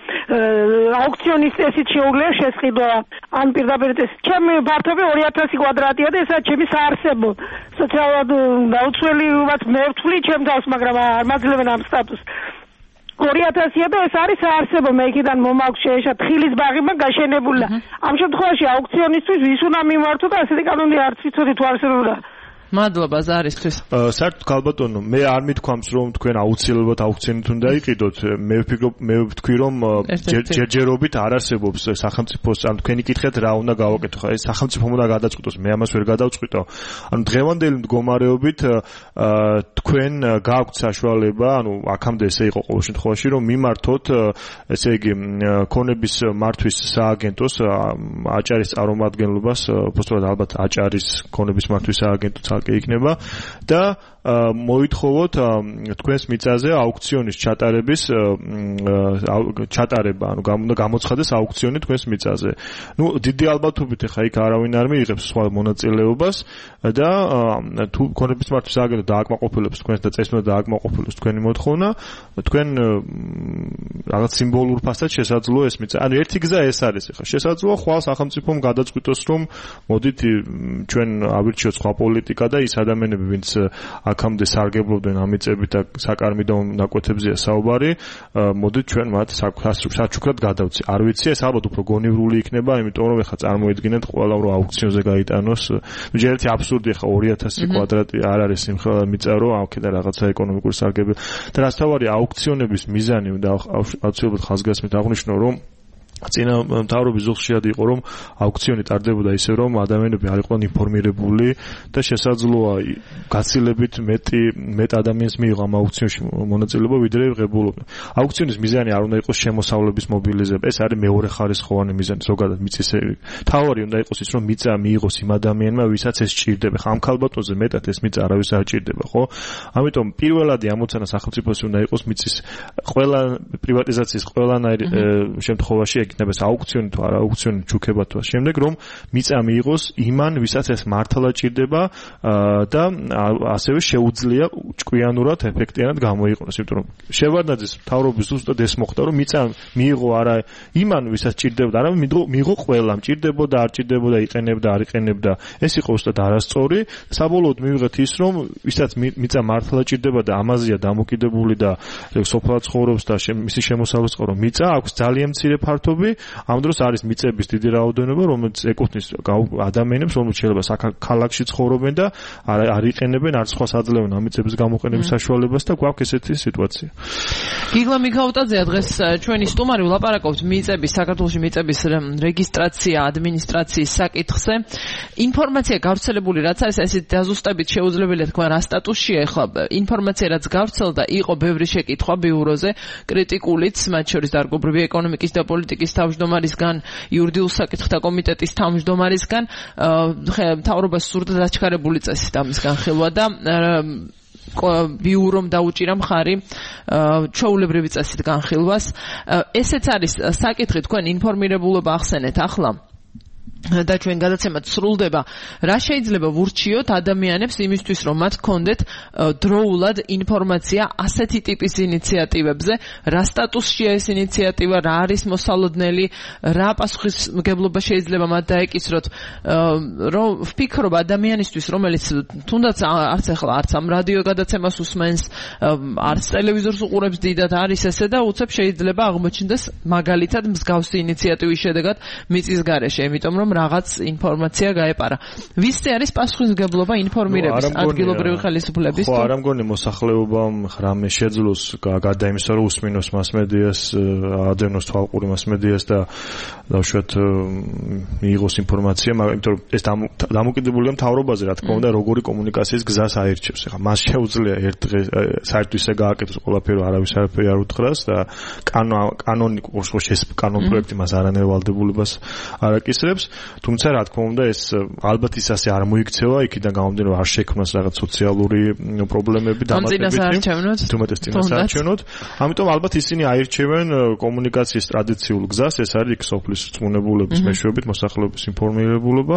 აუქციონის წესით შეუძლია შესყიდვა ან პირდაპირ წესით ჩემი ფართობი ორი ათასი კვადრატია და ესაა ჩემი საარსებო სოციალურად დაუცველი ვაც მე ვთვლი ჩემ თავს მაგრამ არ მაძლევენ ამ სტატუსს ორი ათასია და ეს არის საარსებო მე იქიდან მომაქვს შეეშა თხილის ბაღი მაგ გაშენებულია ამ შემთხვევაში აუქციონისთვის ვის უნდა მიმართო და ასეთი კანონი არც ვიცოდი თუ არსებობდა მადლობა ზარისთვის. საერთოდ ქალბატონო, მე არ მithქვამს რომ თქვენ აუცილებლად აუქციონით უნდა იყიდოთ. მე ვფიქრობ, მე ვთქვი რომ ჯერჯერობით არ არსებობს სახელმწიფოს, ან თქვენი კითხეთ რა უნდა გავაკეთო. ხა ეს სახელმწიფომ უნდა გადაწყვიტოს, მე ამას ვერ გადავწყვიტო. ანუ დღევანდელი მდგომარეობით თქვენ გააქვთ საშუალება, ანუ აქამდე ესე იყო ყოველ შემთხვევაში, რომ მიმართოთ ესე იგი ქონების მართვის სააგენტოს აჭარის წარმომადგენლობას, უბრალოდ ალბათ აჭარის ქონების მართვის სააგენტო ცალკე იქნება და მოითხოვოთ თქვენს მიწაზე აუქციონის ჩატარების ჩატარება, ანუ უნდა გამოცხადდეს აუქციონი თქვენს მიწაზე. ნუ დიდი ალბათობით ხა იქ არავინ არ მიიღებს სხვა მონაწილეობას და თუ ქონების მართვის სააგენტო დააკმაყოფილებს თქვენს და წესს უნდა დააკმაყოფილოს თქვენი მოთხოვნა, თქვენ რაღაც სიმბოლურ ფასად შესაძლოა ეს მიწა. ანუ ერთი გზა ეს არის ხა. შესაძლოა ხვალ სახელმწიფომ გადაწყვიტოს რომ მოდით ჩვენ ავირჩიოთ სხვა პოლიტიკა და ის ადამიანები ვინც აქამდე სარგებლობდნენ ამ მიწებით და საკარმიდო ნაკვეთებზეა საუბარი, მოდით ჩვენ მათ საჩუქრად გადავცი. არ ვიცი, ეს ალბათ უფრო გონივრული იქნება, იმიტომ რომ ეხლა წარმოიდგინეთ ყველა რომ აუქციონზე გაიტანოს. ჯერ ერთი აბსურდი ხა ორი ათასი კვადრატი არ არის იმხელა მიწა რომ აქედან რაღაცა ეკონომიკური სარგებლობა. და რაც თავარი აუქციონების მიზანი და აუცილებლად ხაზგასმით აღვნიშნო რომ წინა მთავრობის ზუსტად იყო რომ აუქციონი ტარდებოდა ისე რომ ადამიანები არ იყვნენ ინფორმირებული და შესაძლოა გაცილებით მეტი მეტ ადამიანს მიიღო ამ აუქციონში მონაწილეობა ვიდრე ღებულობდა. აუქციონის მიზანი არ უნდა იყოს შემოსავლების მობილიზება, ეს არის მეორე ხარისხოვანი მიზანი ზოგადად მიწის. თავარი უნდა იყოს ის რომ მიწა მიიღოს იმ ადამიანმა ვისაც ეს სჭირდება. ხა ამ ქალბატონზე მეტად ეს მიწა არავის არ სჭირდება, ხო? ამიტომ პირველადი ამოცანა სახელმწიფოს უნდა იყოს მიწის ყველა პრივატიზაციის ყველანაირ შემთხვევაში იქნება ეს აუქციონი თუ არა აუქციონი ჩუქება თუ შემდეგ რომ მიწა მიიღოს იმან ვისაც ეს მართლა ჭირდება და ასევე შეუძლია ჭკვიანურად ეფექტიანად გამოიყენოს, იმიტომ რომ შევარდნაძის მთავრობის ზუსტად ეს მოხდა რომ მიწა მიიღო არა იმან ვისაც ჭირდებოდა, არამედ მიიღო ყველამ, ჭირდებოდა არ ჭირდებოდა, იყენებდა არ იყენებდა. ეს იყო უბრალოდ არასწორი. საბოლოოდ მივიღეთ ის რომ ვისაც მიწა მართლა ჭირდება და ამაზეა დამოკიდებული და სოფლად ცხოვრობს და მისი შემოსავლის ყო რომ მიწა აქვს ძალიან მცირე ფართობი. ამ დროს არის მიწების დიდი რაოდენობა, რომელიც ეკუთვნის ადამიანებს, რომლებიც შეიძლება ქალაქში ცხოვრობენ და არ იყენებენ, არც სხვა საძლევენ ამ მიწების გამოყენების საშუალებას და გვაქვს ესეთი სიტუაცია. გიგლა მიქაუტაძეა დღეს ჩვენი სტუმარი, ვლაპარაკობთ მიწების, საქართველოში მიწების რეგისტრაცია, ადმინისტრაციის საკითხზე. ინფორმაცია გავრცელებული რაც არის, ესეთ დაზუსტებით შეუძლებელია თქვა რა სტატუსშია ეხლა ინფორმაცია რაც გავრცელდა, იყო ბევრი შეკითხვა ბიუროზე, კრიტიკულიც, მათ შორის დარგობრივი ეკონომიკის და პოლიტიკის თავმჯდომარისგან, იურიდიულ საკითხთა კომიტეტის თავმჯდომარისგან, მთავრობას სურდა დაჩქარებული წესით ამის განხილვა და ბიურომ დაუჭირა მხარი ჩვეულებრივი წესით განხილვას. ესეც არის საკითხი, თქვენ ინფორმირებულობა ახსენეთ ახლა და ჩვენ გადაცემაც სრულდება. რა შეიძლება ვურჩიოთ ადამიანებს იმისთვის რომ მათ გქონდეთ დროულად ინფორმაცია ასეთი ტიპის ინიციატივებზე, რა სტატუსშია ეს ინიციატივა, რა არის მოსალოდნელი, რა პასუხისმგებლობა შეიძლება მათ დაეკისროთ, რომ ვფიქრობ ადამიანისთვის რომელიც თუნდაც არც ახლა არც ამ რადიო გადაცემას უსმენს, არც ტელევიზორს უყურებს დიდად არის ესე და უცებ შეიძლება აღმოჩნდეს მაგალითად მსგავსი ინიციატივის შედეგად მიწის გარეშე, იმიტომ რომ რაღაც ინფორმაცია გაეპარა. ვისზე არის პასუხისმგებლობა ინფორმირების ადგილობრივი ხელისუფლების? ხო, არ ამგონი მოსახლეობამ რამე შეძლოს გარდა იმისა, რომ უსმინოს მასმედიას, ადევნოს თვალყური მასმედიას და დავშვათ მიიღოს ინფორმაცია, მაგრამ ეს დამოკიდებულია მთავრობაზე, რა თქმა უნდა, როგორი კომუნიკაციის გზას აირჩევს. ეხლა მას შეუძლია ერთ დღეს საერთოდ ისე გააკეთოს ყველაფერი, არავის არაფერი არ უთხრას და კანონი ყურშ ეს კანონ პროექტი მას არანაირ ვალდებულებას არ აკისრებს. თუმცა რა თქმა უნდა ეს ალბათ ის ასე არ მოიქცევა, იქიდან გამომდინარე არ შექმნას რაღაც სოციალური პრობლემები დამატებითი, თუმცა წინასაარჩევნოდ. ამიტომ ალბათ ისინი აირჩევენ კომუნიკაციის ტრადიციულ გზას, ეს არის იქ სოფლის რწმუნებულების მეშვეობით მოსახლეობის ინფორმირებულობა,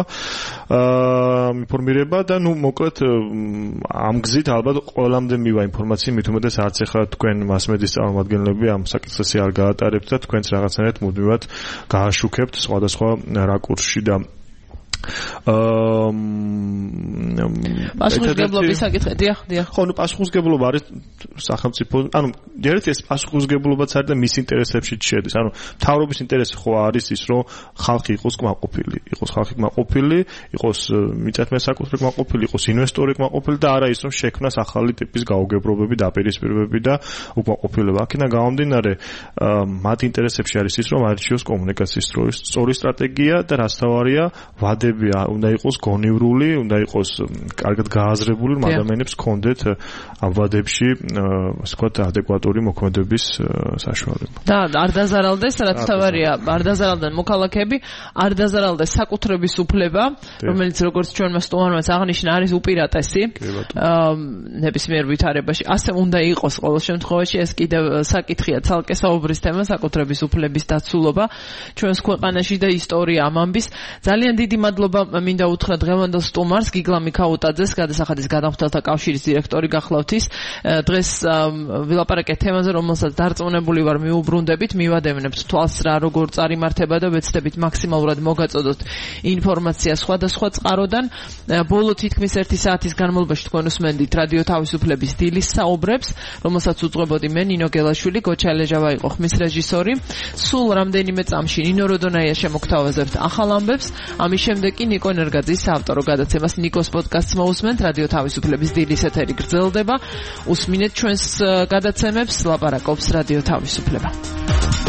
ინფორმირება და ნუ მოკლედ ამ გზით ალბათ ყველამდე მივა ინფორმაცია, მით უმეტეს არც ახლა თქვენ მასმედიის წარმომადგენლები ამ საკითხზე არ გაატარებთ და თქვენც რაღაცნაირად მუდმივად გააშუქებთ სხვადასხვა რაკურსში და აა პასუხისგებლობის საკითხი, დიახ, დიახ. ხო, ნუ პასუხისგებლობა არის სახელმწიფო, ანუ ერთ ეს პასუხისგებლობაც არის და მის ინტერესებში შედის. ანუ მთავრობის ინტერესი ხო არის ის, რომ ხალხი იყოს კმაყოფილი, იყოს ხალხი კმაყოფილი, იყოს მიწათმოქმედი კმაყოფილი, იყოს ინვესტორი კმაყოფილი და არა ის, რომ შექმნას ახალი ტიპის გაუგებრობები, დაპირისპირებები და უკმაყოფილება. აქედან გამომდინარე, მათ ინტერესებში არის ის, რომ აირჩიოს კომუნიკაციის სწორი სტრატეგია და რაც თავარია, ვადები უნდა იყოს გონივრული, უნდა იყოს კარგად გააზრებული, რომ ადამიანებს კონდეთ ამ ვადებში, ასე ვთქვათ, ადეკვატური მოქმედების საშუალება. და არ დაზარალდეს, რაც თავარია, არ დაზარალდნენ მოქალაქეები, არ დაზარალდეს საკუთრების უფლება, რომელიც როგორც ჩვენმა სტუმარმა აღნიშნა, არის უპირატესი ნებისმიერ ვითარებაში. ასე უნდა იყოს ყოველ შემთხვევაში, ეს კიდევ საკითხია, ცალკე საუბრის თემა, საკუთრების უფლების დაცულობა ჩვენს ქვეყანაში და ისტორია ამ ამბის. ძალიან დიდი მადლობა მინდა უთხრა დღევანდელ სტუმარს გიგლა მიქაუტაძეს, გადასახადის გადამხდელთა კავშირის დირექტორი გახლავთ ის. დღეს ვილაპარაკეთ თემაზე, რომელსაც დარწმუნებული ვარ მიუბრუნდებით, მივადევნებთ თვალს რა როგორ წარიმართება და ვეცდებით მაქსიმალურად მოგაწოდოთ ინფორმაცია სხვადასხვა წყაროდან. ბოლო თითქმის ერთი საათის განმავლობაში თქვენ უსმენდით რადიო თავისუფლების დილის საუბრებს, რომელსაც უძღვებოდი მე ნინო გელაშვილი, გოჩა ლეჟავა იყო ხმის რეჟისორი. სულ რამდენიმე წამში ნინო როდონაია შემოგთავაზებთ ახალ ამბებს. ამის შემდეგ კი ნიკო ენერგაძის საავტორო გადაცემას ნიკოს პოდკასტს მოусმენთ. რადიო თავისუფლების დილის ეთერი გრძელდება. უსმინეთ ჩვენს გადაცემებს, ლაპარაკობს რადიო თავისუფლება.